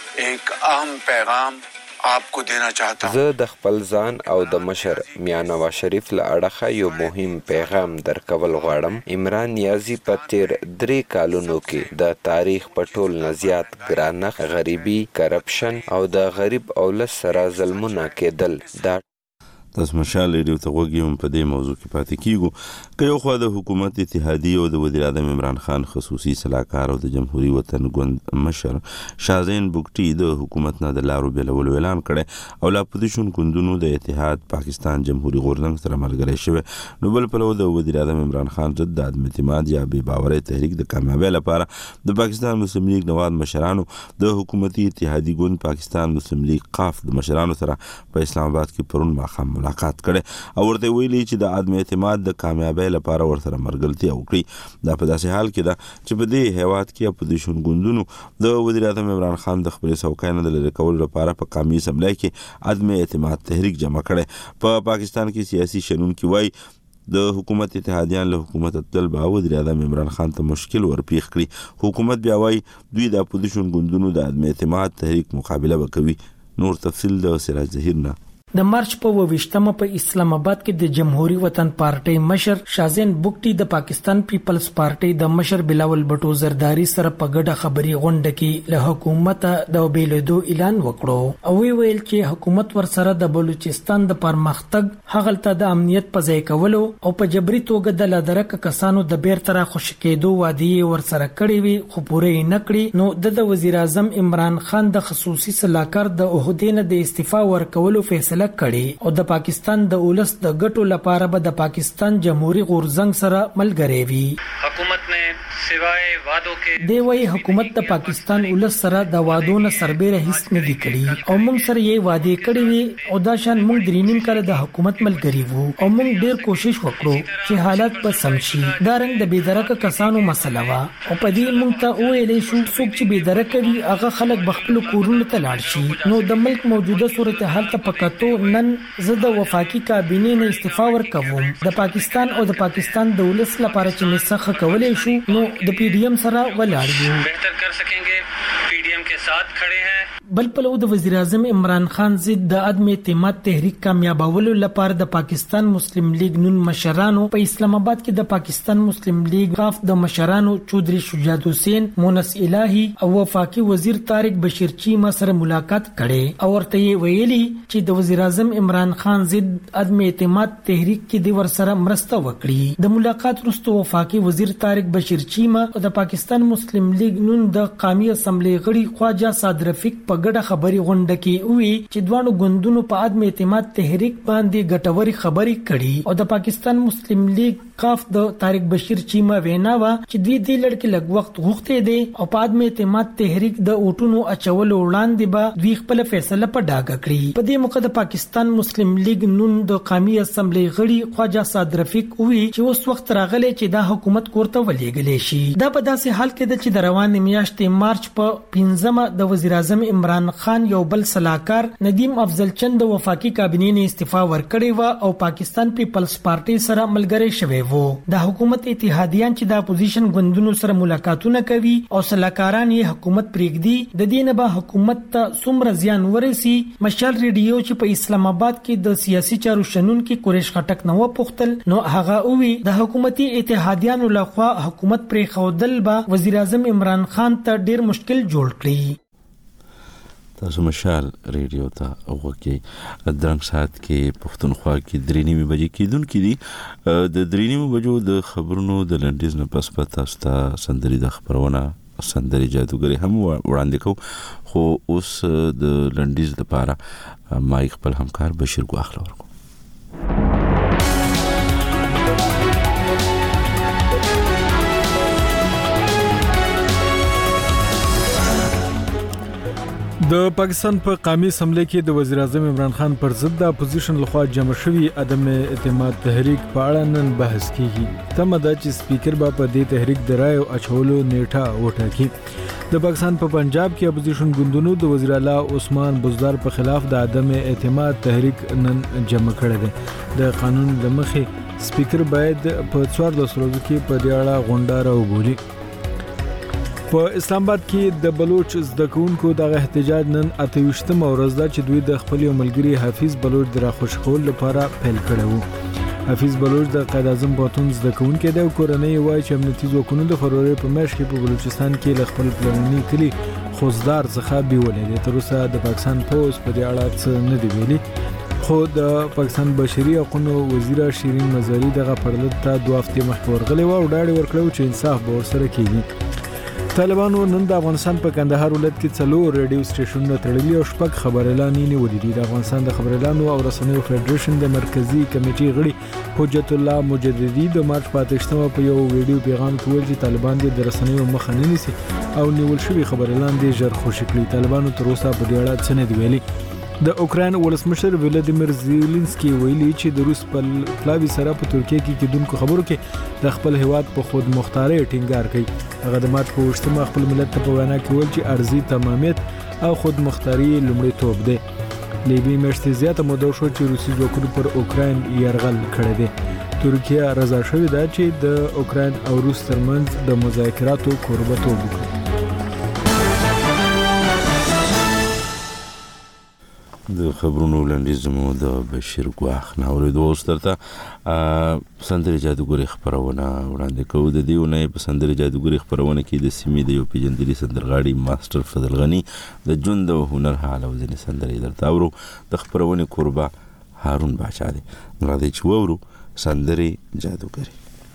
एक अहम पैगाम आपको देना चाहता हूं. زه د خپل ځان او د مشر میاں نواز شریف له اړخه یو مهم پیغام درکول غواړم. عمران نیازی په تیر درې کالونو کې د تاریخ په ټول نه زیات ګرانښت، غریبي، کرپشن او د غریب اولس سره ظلمونه کېدل. دا تاسو مشال ریډیو ته غوږی هم په دې موضوع کې پاتې کیږو که یو خوا د حکومت اتحادیه او د وزیر اعظم عمران خان خصوصي سلاکار او د جمهوریت وطن ګوند مشر شازین بوګټي د حکومت نه د لارو بیلولو اعلان کړي او لا اپوزیشن ګوندونو د اتحاد پاکستان جمهوریت غورځنګ سره ملګری شوی، نو بل پلو د وزیر اعظم عمران خان ضد د عدم اعتماد یا بې باورۍ تحریک د کامیابۍ لپاره د پاکستان مسلم لیگ نواز مشرانو د حکومتي اتحادي ګوند پاکستان مسلم لیگ قاف د مشرانو سره په اسلام آباد کې پرون ماښام ملاقات کړي او ورته ویلي چې د عدم اعتماد د کامیابۍ لپاره ورسره مرګلتیا وکړي. دا په داسې حال کې ده چې په دې هیواد کې اپوزیشن ګوندونو د وزیر اعظم عمران خان د خپلې څوکۍ نه د لرې کولو لپاره په قومي اسمبلی کې عدم اعتماد تحریک جمع کړی. په پاکستان کې سیاسي شنونکي وایي د حکومت اتحادیان له حکومت تل به وزیر اعظم عمران خان ته مشکل ورپیښ کړي. حکومت بیا وایي دوی د اپوزیشن ګوندونو د عدم اعتماد تحریک مقابله وکوي. نور تفصیل د سراج ظهیر نه. د مارچ په اوویشتمه په اسلام آباد کې د جمهوریت وطن پارټي مشر شازین بوګټي د پاکستان پیپلز پارټي د مشر بلاول بټو زرداری سره په ګډه خبري غونډه کې له حکومت د بیلېدو اعلان وکړو او وی ویل چې حکومت ورسره د بلوچستان د پرمختګ هغلته د امنیت په ځای کولو او په جبري توګه د لادرک کسانو د بیرته خوشی کېدو وعده ورسره کړې وي خو پوره نه کړې. نو د وزیر اعظم عمران خان د خصوصي سلاکار د عہدې نه د استعفا ورکولو فیصله کړي او د پاکستان د اولس د ګټو لپاره به د پاکستان جمهوریت غورځنګ سره ملګری وي. حکومت نے سوائے وعدوں کې دی وایي حکومت د پاکستان اولس سره د وعدو نه سربېره هیڅ نه دی کړی او موږ سره یې وعده کړې وي او دا شان موږ درینیم کړه د حکومت ملګری وو او موږ ډیر کوشش وکړو چې حالات به سم شي. دا رنګ د بيدرک کسانو مسله وا او په دې موږ ته ویلې شو څوک چې بيدرک وي هغه خلک بخپل کورونو ته لاړ شي. نو د ملک موجوده صورتحال ته پکاتو نن زه د وفاقي کابینې نه استعفا ورکوم. د پاکستان او د پاکستان د ولس لپاره چې مسخه کولای شو نو د پی ډی ایم سره ولاړ یو. بهتر کر سکेंगे پی ڈی ایم کے ساتھ کھڑے ہیں. بل پلو د وزیر اعظم عمران خان ضد د عدم اعتماد تحریک کامیابولو لپاره د پاکستان مسلم لیگ نون مشرانو په اسلام آباد کې د پاکستان مسلم لیگ قاف د مشرانو چودري شجاعت حسین، مونس الهی او وفاقي وزیر طارق بشیر چیمه سره ملاقات کړي او ورته ویلي چې د وزیر اعظم عمران خان ضد عدم اعتماد تحریک کې د ورسره مرسته وکړي. د ملاقات وروسته وفاقي وزیر طارق بشیر چیمه او د پاکستان مسلم لیگ نون د قومي اسمبلی غړي خواجه صاد رفیق په ګډه خبري غونډه کې وی چې دوانو ګوندونو په عدم اعتماد تحریک باندې ګټوري خبري کړي او د پاکستان مسلم لیگ قاف د طارق بشیر چیمه وینا وا چې دوی د لړک لګ وخت غوښته دي او په عدم اعتماد تحریک د اوټونو اچولو وړاندې به دوی خپل فیصله په ډاګه کړي. په دې موقع د پاکستان مسلم لیگ نون د قومي اسمبلی غړي خواجه صاد رفیق وی چې اوس وخت راغلی چې دا حکومت کوړته ولېګلې شي. دا په داسې حال کې ده چې د روانې میاشتې مارچ په پنځمه د وزیر اعظم عمران خان یو بل سلاکار ندیم افضل چند د وفاقي کابینې نه استعفا ورکړې و او پاکستان پیپلز پارټي سره ملګری شوی وو. د حکومت اتحادیان چې د اپوزیشن ګوندونو سره ملاقاتونه کوي او سلاکاران یې حکومت پرېږدي د دې نه به حکومت ته څومره زیان ورسي. مشال ریډیو چې په اسلام آباد کې د سیاسي چارو شنونکي قریش خټک نو پوښتل نو هغه وی د حکومتي اتحادیانو لخوا حکومت پرې خودل به وزیر اعظم عمران خان ته ډیر مشکل جوړ کړي. تاسو مشال ریډیو ته وګورئ. درنګ سات کې پښتونخوا کې درې نیمه بجې کېدونکې دي. د درې نیمه بجو د خبرونو د لنډیز نه پس پتا تاسو ته سندري د خبرونه سندري جادوګري هم وړاندې کوو، خو اوس د لنډیز لپاره ما خپل همکار بشیر ګواخ لورکو. د پاکستان په قومي اسمبلی کې د وزیر اعظم عمران خان پر ضد د اپوزیشن لخوا جمع شوی عدم اعتماد تحریک په اړه نن بحث کیږي. تمه ده چې سپیکر به په دې تحریک د رایو اچولو نیټه وټاکي. د پاکستان په پنجاب کې اپوزیشن ګوندونو د وزیر اعلی عثمان بزدار په خلاف د عدم اعتماد تحریک نن جمع کړی دی. د قانون لمخې سپیکر باید په څوارلس ورځو کې په دې اړه غونډه راوبولي. په اسلام آباد کې د بلوچ زده کوونکو دغه احتجاج نن اته ویشتمه ورځ ده چې دوی د خپل یو ملګري حفیظ بلوچ د راخوش کولو لپاره پیل کړی و. حفیظ بلوچ د قائد اعظم پوهنتون زده کوونکی دی او کورنۍ یې وایي چې امنیتي ځواکونو د فبروري په میاشت کې په بلوچستان کې له خپل پلرني کلي خوزدار څخه بیولې دی. تر اوسه د پاکستان پولیس په دې اړه څه نه دی ویلي، خو د پاکستان بشري حقوقو وزیره شیرین مزاری دغه پرلط ته دوه هفتې مخکې ورغلې و او ډاډ ورکړی چې انصاف به ورسره کیږي. طالبانو نن د افغانستان په کندهار ولایت کې څلور ریډیو سټیشنونه تړلي او شپږ خبريالان نیولي دي. د افغانستان د خبريالانو او رسنیو فدریشن د مرکزی کمیټې غړي حجت الله مجددي د مارچ په اتهشتمه په یو ویډیو پیغام کې ویل چې طالبان د رسنیو مخه نه نیسي او نیول شوی خبريالان د ژر خوشی کړي. طالبانو تر اوسه په دې اړه څه نه دی ویلي. د اوکراین ولسمشر ولادیمیر زيلنسکي ویلي چې د روس په پلاوي سره په ترکیه کې کېدونکو خبرو کې د خپل هیواد په خود مختاري ټینګار کوي. هغه د مارچ په وشتمه خپل ملت ته په وینا کې ویل چې ارضي تمامیت او خود مختاري لومړیتوب دی. لیبي میاشتې زیاته موده شو چې روسي ځواکونو پر اوکراین یرغل کړی دی. ترکیه رضا شوې ده چې د اوکراین او روس ترمنځ د مذاکراتو کوربه‌توب وکړي. د خبرونو لنډیز مو د بشیر ګواخ نه اوریدو. اوس درته سندري جادوګري خبرونه وړاندې کوو. د دې ونې په سندري جادوګري خبرونه کې د سیمې د یو پیژندلي سندرغاړي ماستر فضل غنی د ژوند او هنر حال او ځینې سندري درته اورو. د خبرونه قربا هارون باچا دی. راځي چې وورو سندري جادوګري.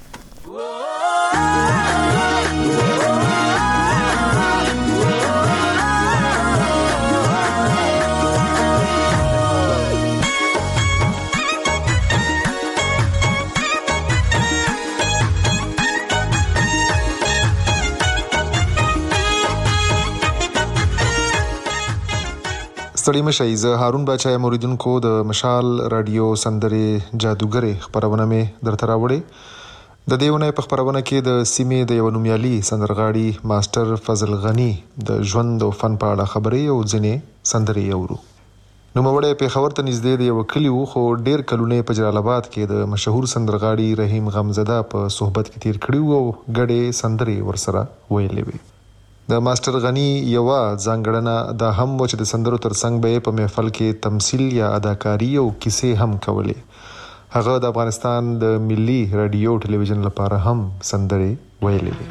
ستړي مشئ. زه هارون باچا موریدونکو د مشال رادیو سندري جادوګري خبرونه مې درته راوړې. د دې ونې په خبرونه کې د سیمې د یو نومیالي سندرغاړي ماستر فضل غنی د ژوند او فن په اړه خبرې او ځینې سندري اورو. نوموړی پېښور ته نږدې د یو کلي و، خو ډېر کلونه په جلال آباد کې د مشهور سندرغاړي رحیم غمزده په صحبت کې تیر کړي او ګډې سندري ورسره ویلې وي. د ماستر غنی یو ځانګړنه دا هم و چې د سندرو ترڅنګ به په محفل کې تمثيل یا اداکاری او کیسې هم کولې. هغه د افغانستان د ملي رادیو ټلویزیون لپاره هم سندري ویلې وي.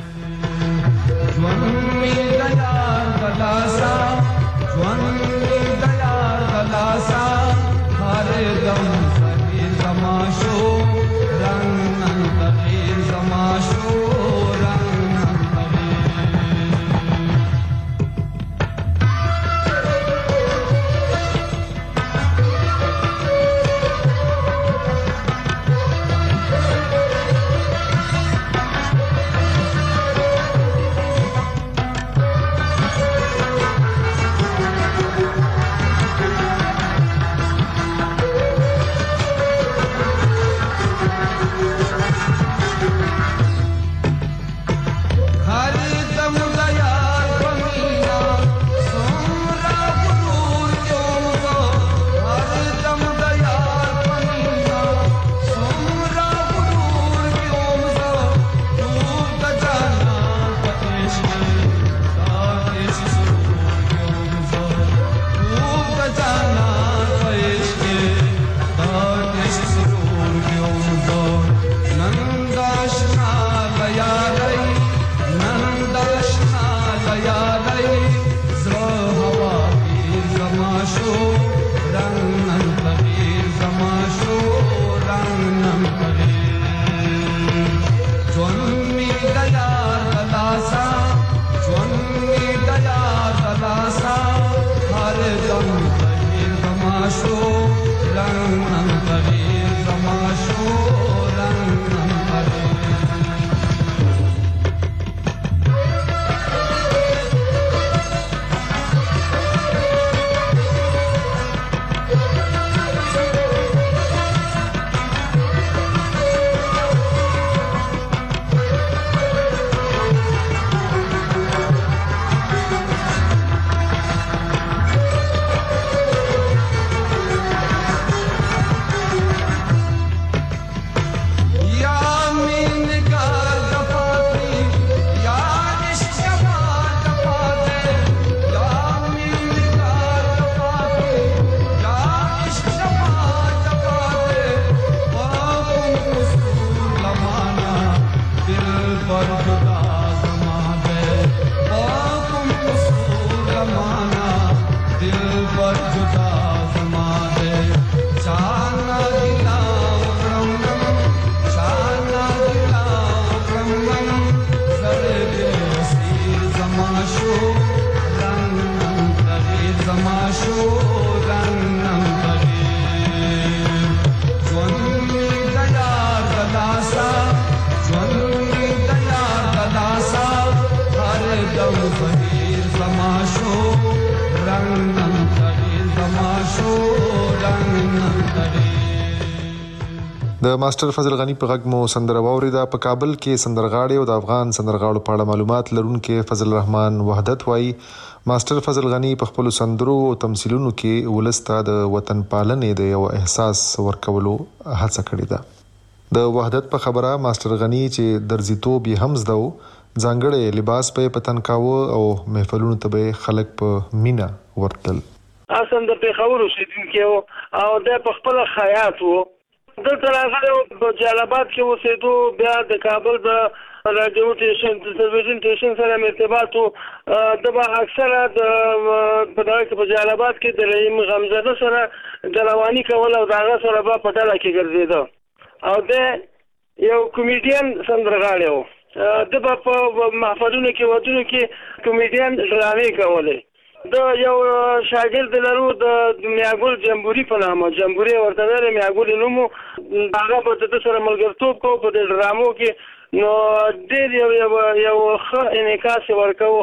د ماستر فضل غنی په غږ مو سندره واوریده. په کابل کې سندرغاړي او د افغان سندرغاړو په اړه معلومات لرونکي فضل الرحمن وحدت وایي ماستر فضل غنی په خپل سندرو او تمثيلونو کې ولسته د وطن پالنې د یو احساس ورکولو هڅه کړې ده. د وحدت په خبره ماستر غنی چې درزیتوب یې هم زده و، ځانګړی لباس په پتن کاوه او محفلونو ته به خلک په مینا ورتل. اصل د پیښور اوسیدونکو او د خپل خیاط وو دلته راغلی په جلالاباد کې اوسېدو، بیا د کابل د رادیو سټیشن د تلویزیون سټیشن سره ارتباط وو. د به اکثره د په دغه کې په جلالاباد کې د رحیم غمزاده سره د رواني کول او د هغه سره به په ډله کې ګرځېده او د یو کمیډین سندرغاړی و. د به په محفلونو کې ودونو کې کمیډین ډرامې کولې. د یو شاګرد لرو د میاګل جمهوریت په نامه جمهوریت ورته ویل میاګل نومو هغه په د سره ملګرتوب کو په د ډرامو کې نو ډېر یو یو ښه انعکاس ورکاو،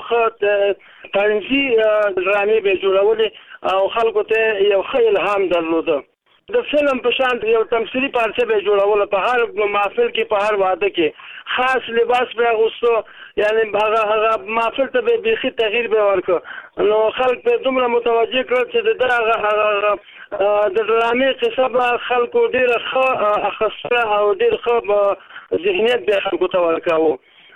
ښه طنزي ډرامې به جوړولې او خلکو ته یو ښه الهام درلوده. د فلم په شان یو تمثيلي پارچه به جوړول، په هر محفل کې په هر واده کې خاص لباس به اغوستو، یعنی هغه هغه محفل ته به بيخي تغییر به ورکړ نو خلک به دومره متوجه کړل چې دغه هغه د ډرامې قصه به خلکو ډېر ښه اخیسته او ډېر ښه ذهنیت به خلکو ته ورکاوه.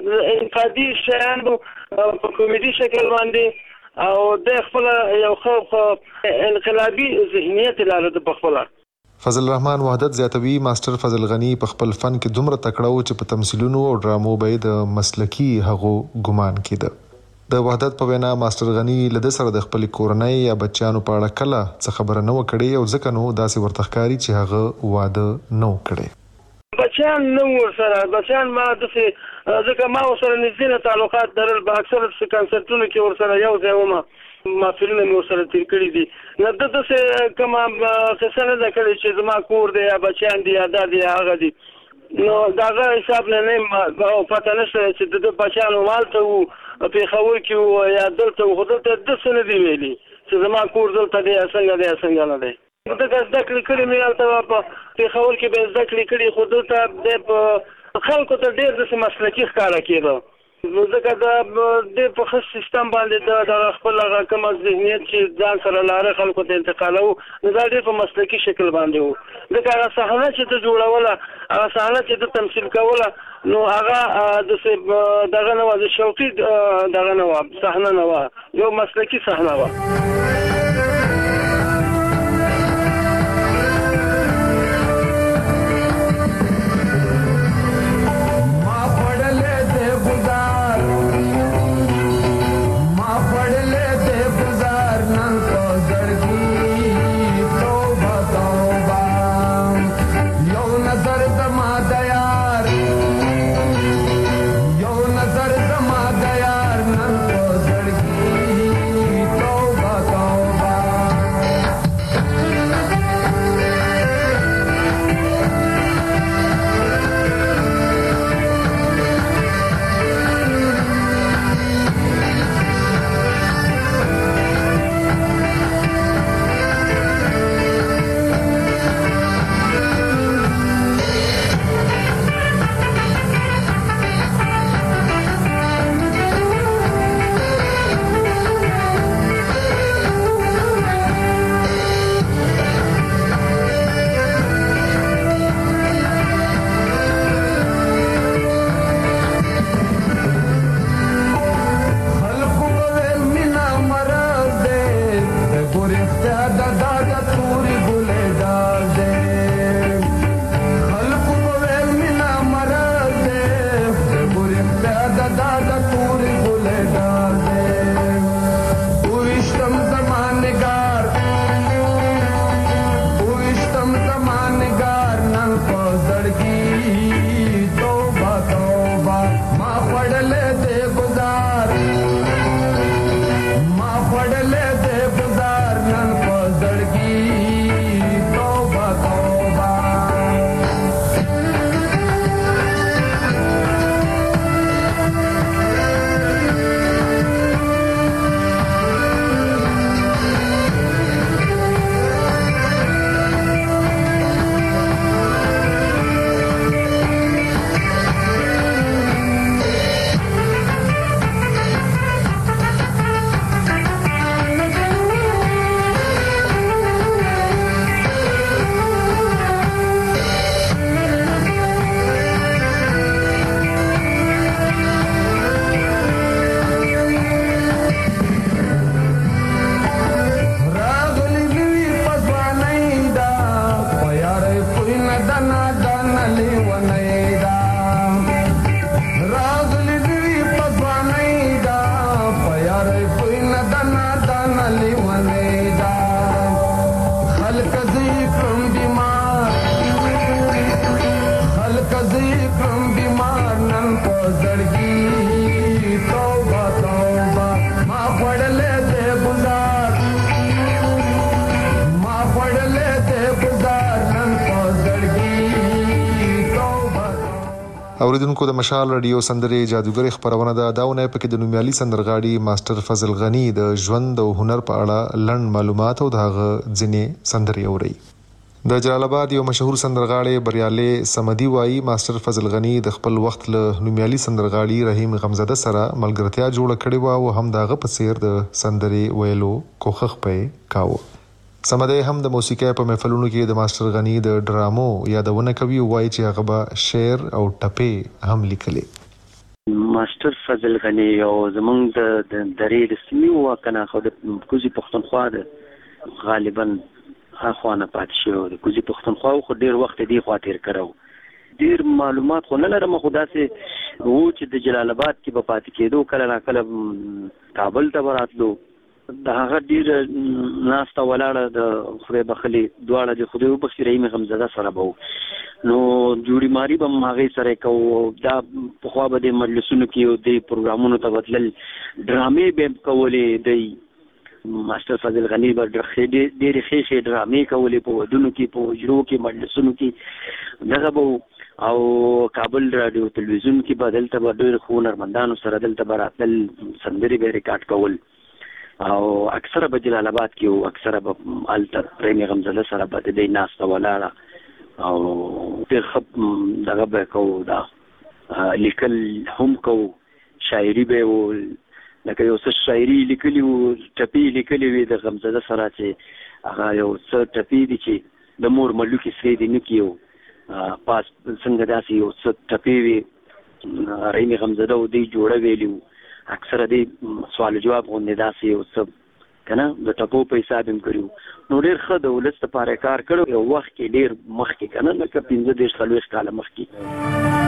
انقادي شیان په کمیډي شکل باندې او د خپل یو ښه انقلابي ذهنیت لرله په خپل. فضل الرحمن وحدت زیاتوي ماستر فضل غنی په خپل فن کې دومره تکړه و چې په تمثيلونو او ډرامو به د مسلکی هغو ګمان کېده. د وحدت په وینا ماستر غنی له سره د خپل کورنۍ یا بچیانو په اړه کله څه خبره نه وکړي او ځکه نو داسې ورته ښکاري چې هغه واده نه وکړي. بچیان نو ورسره بچیان ما داسې ځکه ما ورسره نږدې تعلقات درل، په اکثر کنسرتونو کې ورسره یو ځای وم، محفلونه مې ورسره تیر کړي دي. نو د داسې کومه قصه نه ده کړې چې زما کور دی یا بچیان دي یا دا دي یا هغه دي. نو دغه حساب نه نه پته نشته چې د بچیانو مالته وو پېښور کې وو یا دلته وو، خو دلته داسې نه دي ویلي چې زما کور دلته دی یا څنګه دی یا څنګه نه دی. دغه زده کړې کړې مې هلته په پېښور کې به زده کړې کړي، خو دلته دی په خلکو ته ډېر داسې مسلکي ښکاره کېده. نو ځکه د ډېر په ښه سیستم باندې د خپل هغه کوم ذهنیت چې ځان سره لاره خلکو ته انتقالوو نو دا ډېر په مسلکي شکل باندې وو. ځکه هغه صحنه چې ته جوړوله، هغه صحنه چې ته تمثیل کوله نو هغه داسې دغه نه وه، د شوقي دغه نه وه، صحنه نه وه، یو مسلکي صحنه وه. Go اوریدونکو د مشال رادیو سندرې جادوګر خبرونه ده داونه پکې د نومیالي سندرغاړي ماستر فضل غنی د ژوند او هنر په اړه لړن معلومات او دغه ځینې سندرې اوري. د جلال آباد یو مشهور سندرغاړي بریالي سمدي وایي ماستر فضل غنی د خپل وخت له نومیالي سندرغاړي رحیم غمزاده سره ملګرتیا جوړه کړې و او هم دغه په څیر د سندرې ویلو کوښښ پې کاوه. سمدي هم د موسیقۍ په محفلونو کې د ماستر غنی د ډرامو یادونه کوي او وایي چې هغه به شعر او ټپې هم لیکلې. ماستر فضل غنی او زمونږ د درې د سیمې واکنه خو د کوزي پښتونخوا د غالبا اخوانه پات شو د کوزي پښتونخوا خو ډیر وخت دی خوا تیر کړو. ډیر معلومات خو نه لرم خو داسې وو چې د جلال آباد کې به پات کېدو کله نا کله کابل ته وراتلو د هغه ډیر ناسته ولاړه د خدای بخلي دواړه د خدای وبخښي رحیم غمزاده سره به نو جوړی ماری به هغه سره کو دا په خوا به د مجلسونو کې د پروګرامونو ته بدلل ډرامې به کولې د ماستر فضل غنی به ډېرې ښې ډرامې کولې په ودونو کې په حجرو کې مجلسونو کې دغه به او کابل رادیو تلویزیون کې به دلته به ډېر ښو هنرمندانو سره دلته به راتلل سندرې به ریکارډ کول او اکثره به جلال آباد کې او اکثره به الته رحیم غمزاده سره به د دې ناسته ولاړه او ډېر ښه دغه به کوو دا لیکل هم کوو شاعري به و لکه یو څه شاعري لیکلي وو ټپې لیکلې وې د غمزاده سره چې هغه یو څه ټپې دي چې د مور ملوکې سرې دي نه کیو پاس څنګه داسې یو څه ټپې وې رحیم غمزاده و دی جوړه ویلي وو اکثره دی سوال جواب غونډې داسې یو څه کنه د ټپو په حساب هم کړو نو ډېر ښه د ولس لپاره کار کړو یو وخت کې ډېر مخکې کنه لکه پنځه دېرش څلوېښت کاله مخکې.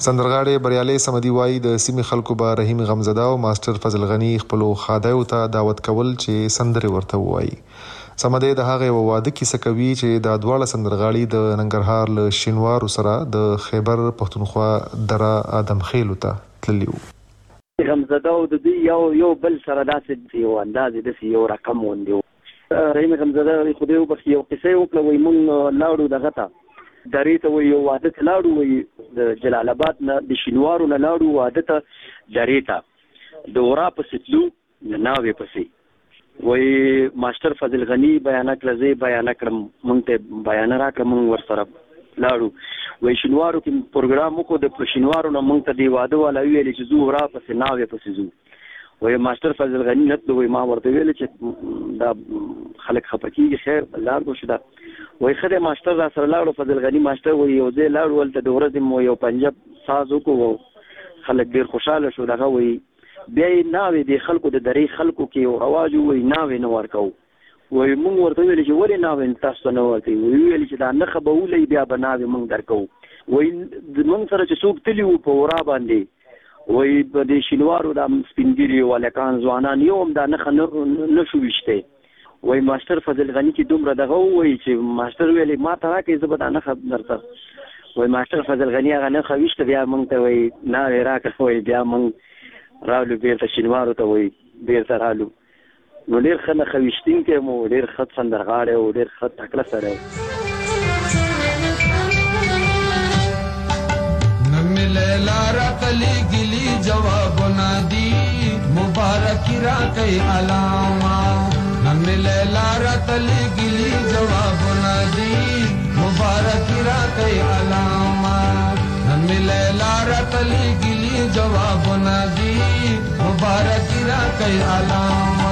سندرغاړي بریالي سمدي وای د سیمې خلکو به رحیم غمزده او ماستر فضل غنی خپل خادایو ته دعوت کول چې سندره ورته وای. سمدي د هغه واده کیسه کوي چې د دواړه سندرغاړي د ننګرهار له شینوارو سره د خیبر پښتونخوا دره ادم خیلو ته تللیو. غمزده او د دې یو یو بل سره داسې یو انداز د یو رقم وندو. رحیم غمزده خو دې وبخ یو قصه وکړه وای مونږ لاړو دغه ته درې ته وای یو واده ته لاړو وای د جلال آباد نه د شینوارو نه لاړو واده ته درې ته د ورا په ستلو ناوې پسې وای ماستر فضل غنی بیان کړه بیان کړم مونږ ته بیان راکړم مونږ ورسره لاړو وای شینوارو کې پروګرام وکړو د شینوارو نه مونږ ته دی واده والا ویل چې زو ورا پسې ناوې پسې زو وای ماستر فضل غنی نتلو وای ما ورته ویل چې دا خلک خپکیږي خیر الله کو شدا وای خدای ماستر را سره لاړو فضل غنی ماستر وای یو ځای لاړو ولته د ورځې مو یو پنجاب ساز وکړو خلک ډیر خوشاله شو دغه وای بیا ناوې د خلکو د درې خلکو کې او رواج وای ناوې نه ورکو وای مونږ ورته ویل چې ولې ناوې تاسو نه ورته وی ویل چې دا نه خبرولې بیا به ناوې مونږ درکو وای مونږ سره چې څوک تلی وو په ورا باندې وای په دې شینوارو د سپینګری ولکان ځوانان یو هم دا نه نه شو وشته وای ماستر فضل غنی چې دومره دغه وای چې ماستر ویلې ما ته راکې زبر نه خبر درته وای ماستر فضل غنی هغه نه خوښته بیا مونږ ته وای ناوې راکړ وای بیا مونږ رالو بیرته شینوارو ته وای بیرته رالو نو ډیر ښه نه خوښتین کې مو ډیر ښه سندرغاړی او ډیر ښه تکړه سره نملې لاره تلې ګلی جوابونه دي مبارک را کوي علامه نملې لاره تلې ګلی جوابونه دي مبارک را کوي علامه نملې لاره تلې ګلی جوابونه دي مبارک را کوي علامه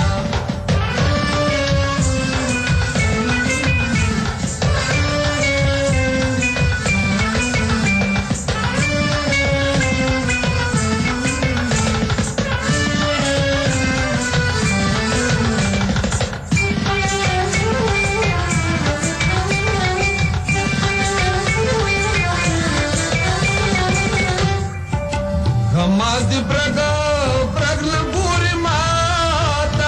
Mas de braga, braga buri mata.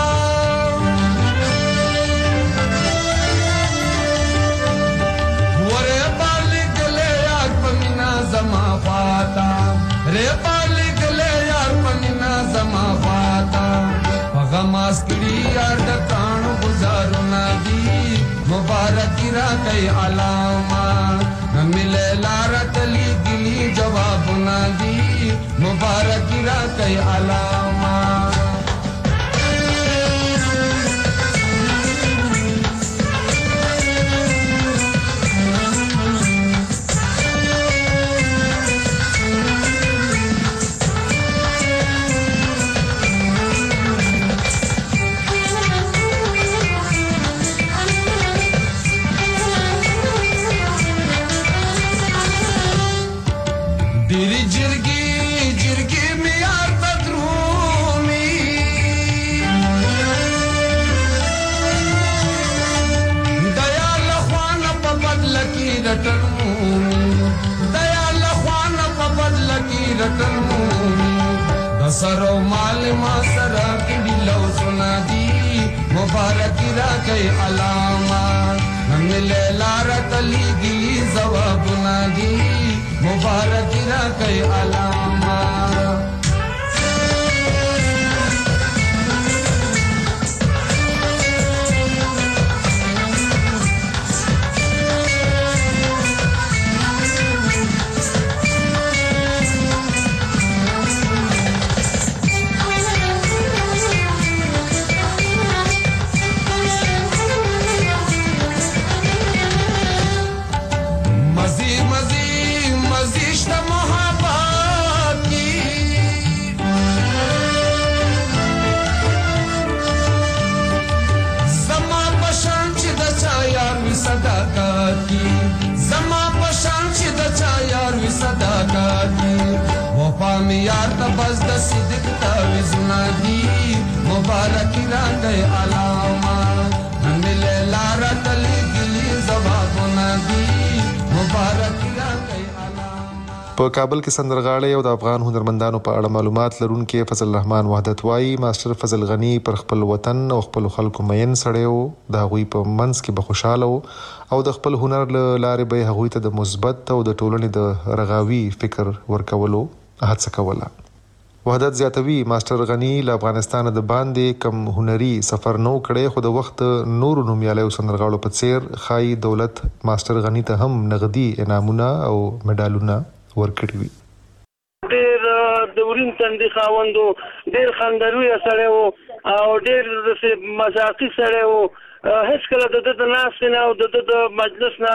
Ware bali gale yaar pamina zama fata. Re bali gale yaar pamina zama fata. Pagamas kiri yaar da pran guzaru na di. Mubarak ra kai alama. Namile lara tali gili jawab na di. मुबारक रा कई अलामा दिरी जिरगी जिरगी में यार बदरूमी दया लखवान पबद लकी रटनूमी दया लखवान पबद लकी रटनूमी दसरो माल मासरा की दिलो सुना दी मुबारक रा कई अलामा नमिले लारा तली गिली जवाब ना दी मुबारक रा कई अलामा यार तबस द सिद्क ताविज नादी मुबारक रा गए अलामा मिले लारा तली गिली जवाब नादी मुबारक रा गए په کابل کې سندرغاړي او د افغان هنرمندانو په اړه معلومات لرونکي فضل الرحمن وحدت وايي ماستر فضل غنی پر خپل وطن او خپل خلکو مین سړی و، د هغوی په منځ کې به خوشاله و او د خپل هنر له لارې به هغوی ته د مثبت او د ټولنې د رغاوي فکر ورکولو هڅه کوله. وحدت زیاتوي ماستر غنی له افغانستان د باندې کم هنري سفر نو کړی، خو د وخت نورو نومیالیو سندرغاړو په څیر خای دولت ماستر غنی ته هم نغدي انعامونه او مډالونه ورکړي وي. ډېر د ورین تندې خاوندو، ډېر خندروي سړی و او ډېر داسې مذاقي سړی و. هیڅ کله د ده د ناستې نه او د ده د مجلس نه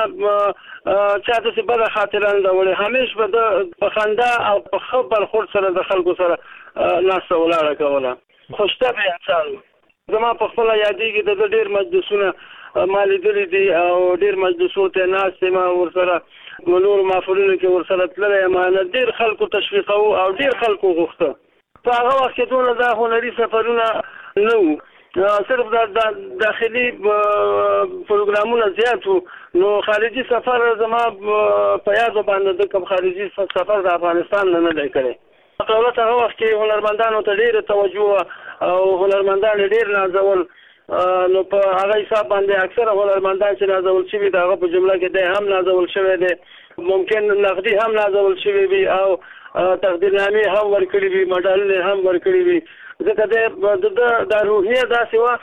چا داسې بده خاطره نه ده وړې. همیش به ده په خندا او په ښه برخورد سره د خلکو سره ناسته ولاړه کوله. خوشطبع انسان و. زما په خپله یادېږي د ده ډېر مجلسونه ما لیدلي دي او ډېر مجلسو ته ناست یم ورسره نور محفلونو کې ورسره تللی یم. ډېر خلکو تشویقوو او ډېر خلکو غوښته. په هغه وخت کې دونه دا هنري سفرونه نه وو، صرف دا داخلي پروګرامونه زیات وو. نو خارجي سفر زما په یادو باندې د کوم خارجي سفر د افغانستان نه نه دی کړی. دولت هغه وخت کې هنرمندانو ته ډېره توجه او هنرمندان ډېر نازول. نو په هغه حساب باندې اکثره هنرمندان چې نازول شوي د هغه په جمله کې دی هم نازول شوی دی، ممکن نقدي هم نازول شوي وي او تقدیرنامې هم ورکړي وي، مډالونه هم ورکړي وي. ځکه د دا روحیه داسې وه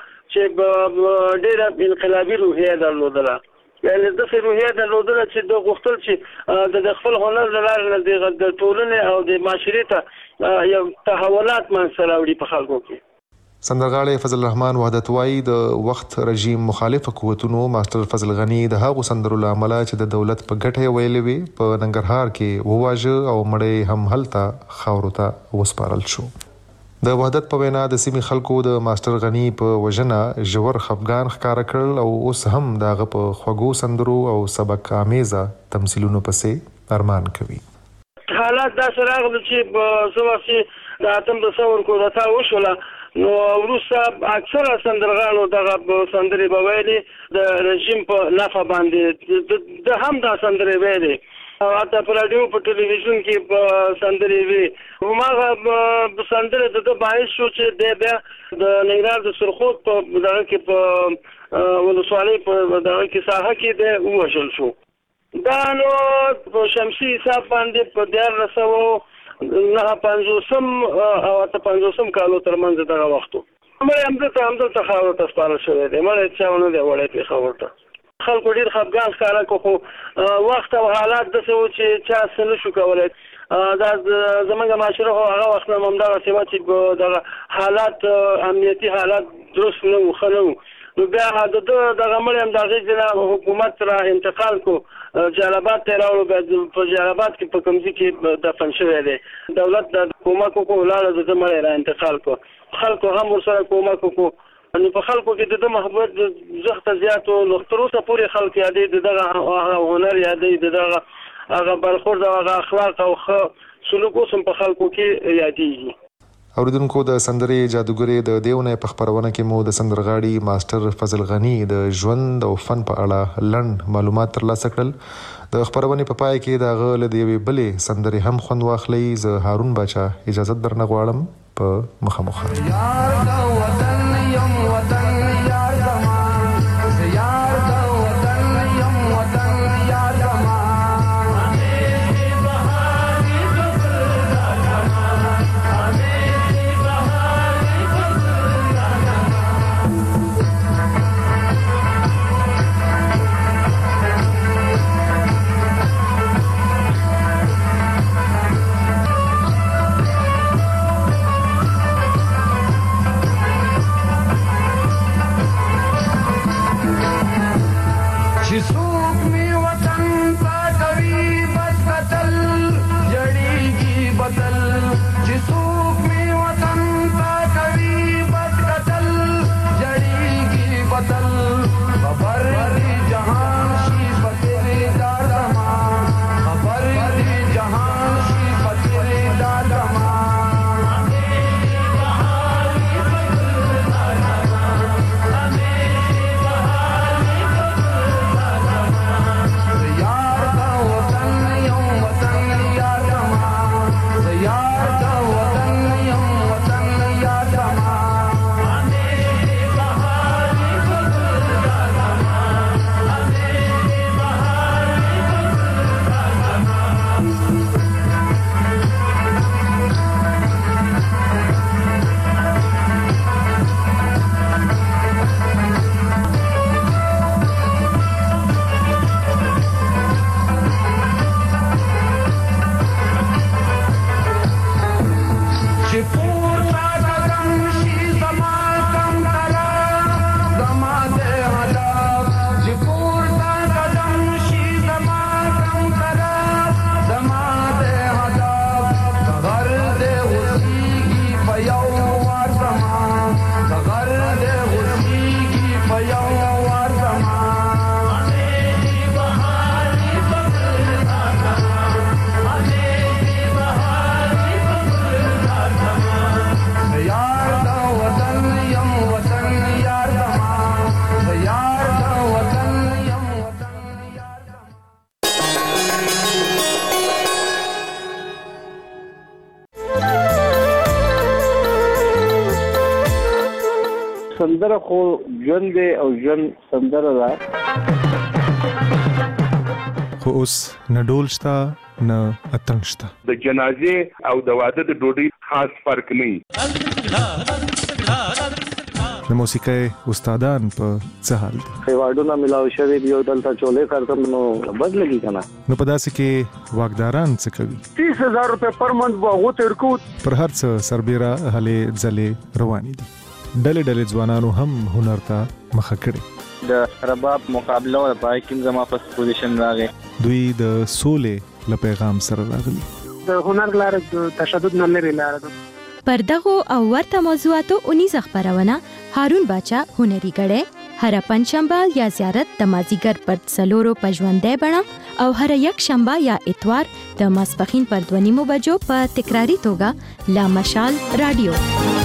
چې ډېره انقلابي روحیه درلودله، یعنې داسې روحیه درلودله چې د غوښتل چې د خپل هنر له لارې نه د ټولنې او د معاشرې ته یو تحولات منځته راوړي په خلکو کې. سندرغاړی فضل الرحمن وحدت وايي د وخت رژیم مخالف قوتونو ماستر فضل غنی د هغو سندرو له امله چې د دولت په ګټه ویلې وي په ننګرهار کې وواژه او مړی هم هلته خاورو ته وسپارل شو. د وحدت په وینا د سیمې خلکو د ماستر غنی په وژنه ژور خفګان ښکاره کړل او اوس هم د هغه په خوږو سندرو او سبق آمیزه تمثیلونو پسې ارمان کوي. حالات داسې راغلل چې څه وخت چې د اتم د ثور کودتا وشوله نو وروسته اکثره سندرغاړو دغه سندرې به ویلې د رژیم په نفع باندې. د هم دا سندرې ویلې او حتی په راډیو په ټلویزیون کې په سندرې وي. هماغه سندرې د ده باعث شو چې دی بیا د ننګرهار د سرخود په دغه کې په ولسوالۍ په دغه کې ساحه کې دی ووژل شو. دا نو په شمسي حساب باندې په دیارلس سوه نهه پنځوسم او اته پنځوسم کالو ترمنځ دغه وخت و. مړی همدلته همدلته خاورو ته سپارل شوی دی، مړی چا ونه دی وړی پېښور ته. خلکو ډېر خفګان ښکاره کړو، خو وخت او حالات داسې وو چې چا څه نه شو کولی. دا زموږ معاشره خو هغه وخت نه همدغسې وه چې دغه حالات امنیتي حالات درست نه وو، ښه نه وو. نو بیا د ده دغه مړی هم د هغې نه حکومت را انتقال کړو، جلالاباد ته یې راوړو. بیا په جلالاباد کې په کوم ځای کې دفن شوی دی. دولت د کومک وکړو، ولاړه د ده مړی را انتقال کړو. خلکو هم ورسره کومک وکړو. نو په خلکو کې د ده محبت زښته زیات و. نو تر اوسه پورې خلک یادوي د دغه هنر، یادوي د دغه هغه برخورد او هغه اخلاق او ښه سلوک اوس هم په خلکو کې یادېږي. اوریدونکو د سندرې جادوګرې د دیونه په خبرونه کې مو د سندرغاړي ماستر فضل غنی د ژوند او فن په اړه لنډ معلومات ترلاسه کړل. د خبرونې په پای کې د هغه له یوې بلې سندرې هم خوند واخلئ. زه هارون باچا اجازه درنه غواړم. په مخامخ سندره خو ژوند دی او ژوند سندره ده. خو اوس نه ډول شته نه اتڼ شته. د جنازې او د واده د ډوډۍ خاص فرق نه. د موسیقۍ استادان په څه حال دي؟ خیواډونه ملاو شوی دی او دلته چولې کارته نو بدلږي کنه. نو په داسې کې واګداران څه کوي؟ تیس هزار روپے پر منث باغو تر کو پر هر څه سربېره هلې ځلې روانې دي. ډلې ډلې ځوانانو هم هنر ته مخه کړې. د رباب مقابله او پای کې زما په پوزیشن راغی. دوی د سولې له پیغام سره راغلي. د هنر لار د تشدد نه لري لار ده. پر دغه او ورته موضوعاتو اونیز خبرونه هارون باچا هنري غړې هر پنځشنبه یا زیارت د مازیګر پر څلورو پژوندې بڼه او هر یک شنبه یا اتوار د ماسپخین پر دوه نیمو بجو په تکراری توګه لا مشال رادیو.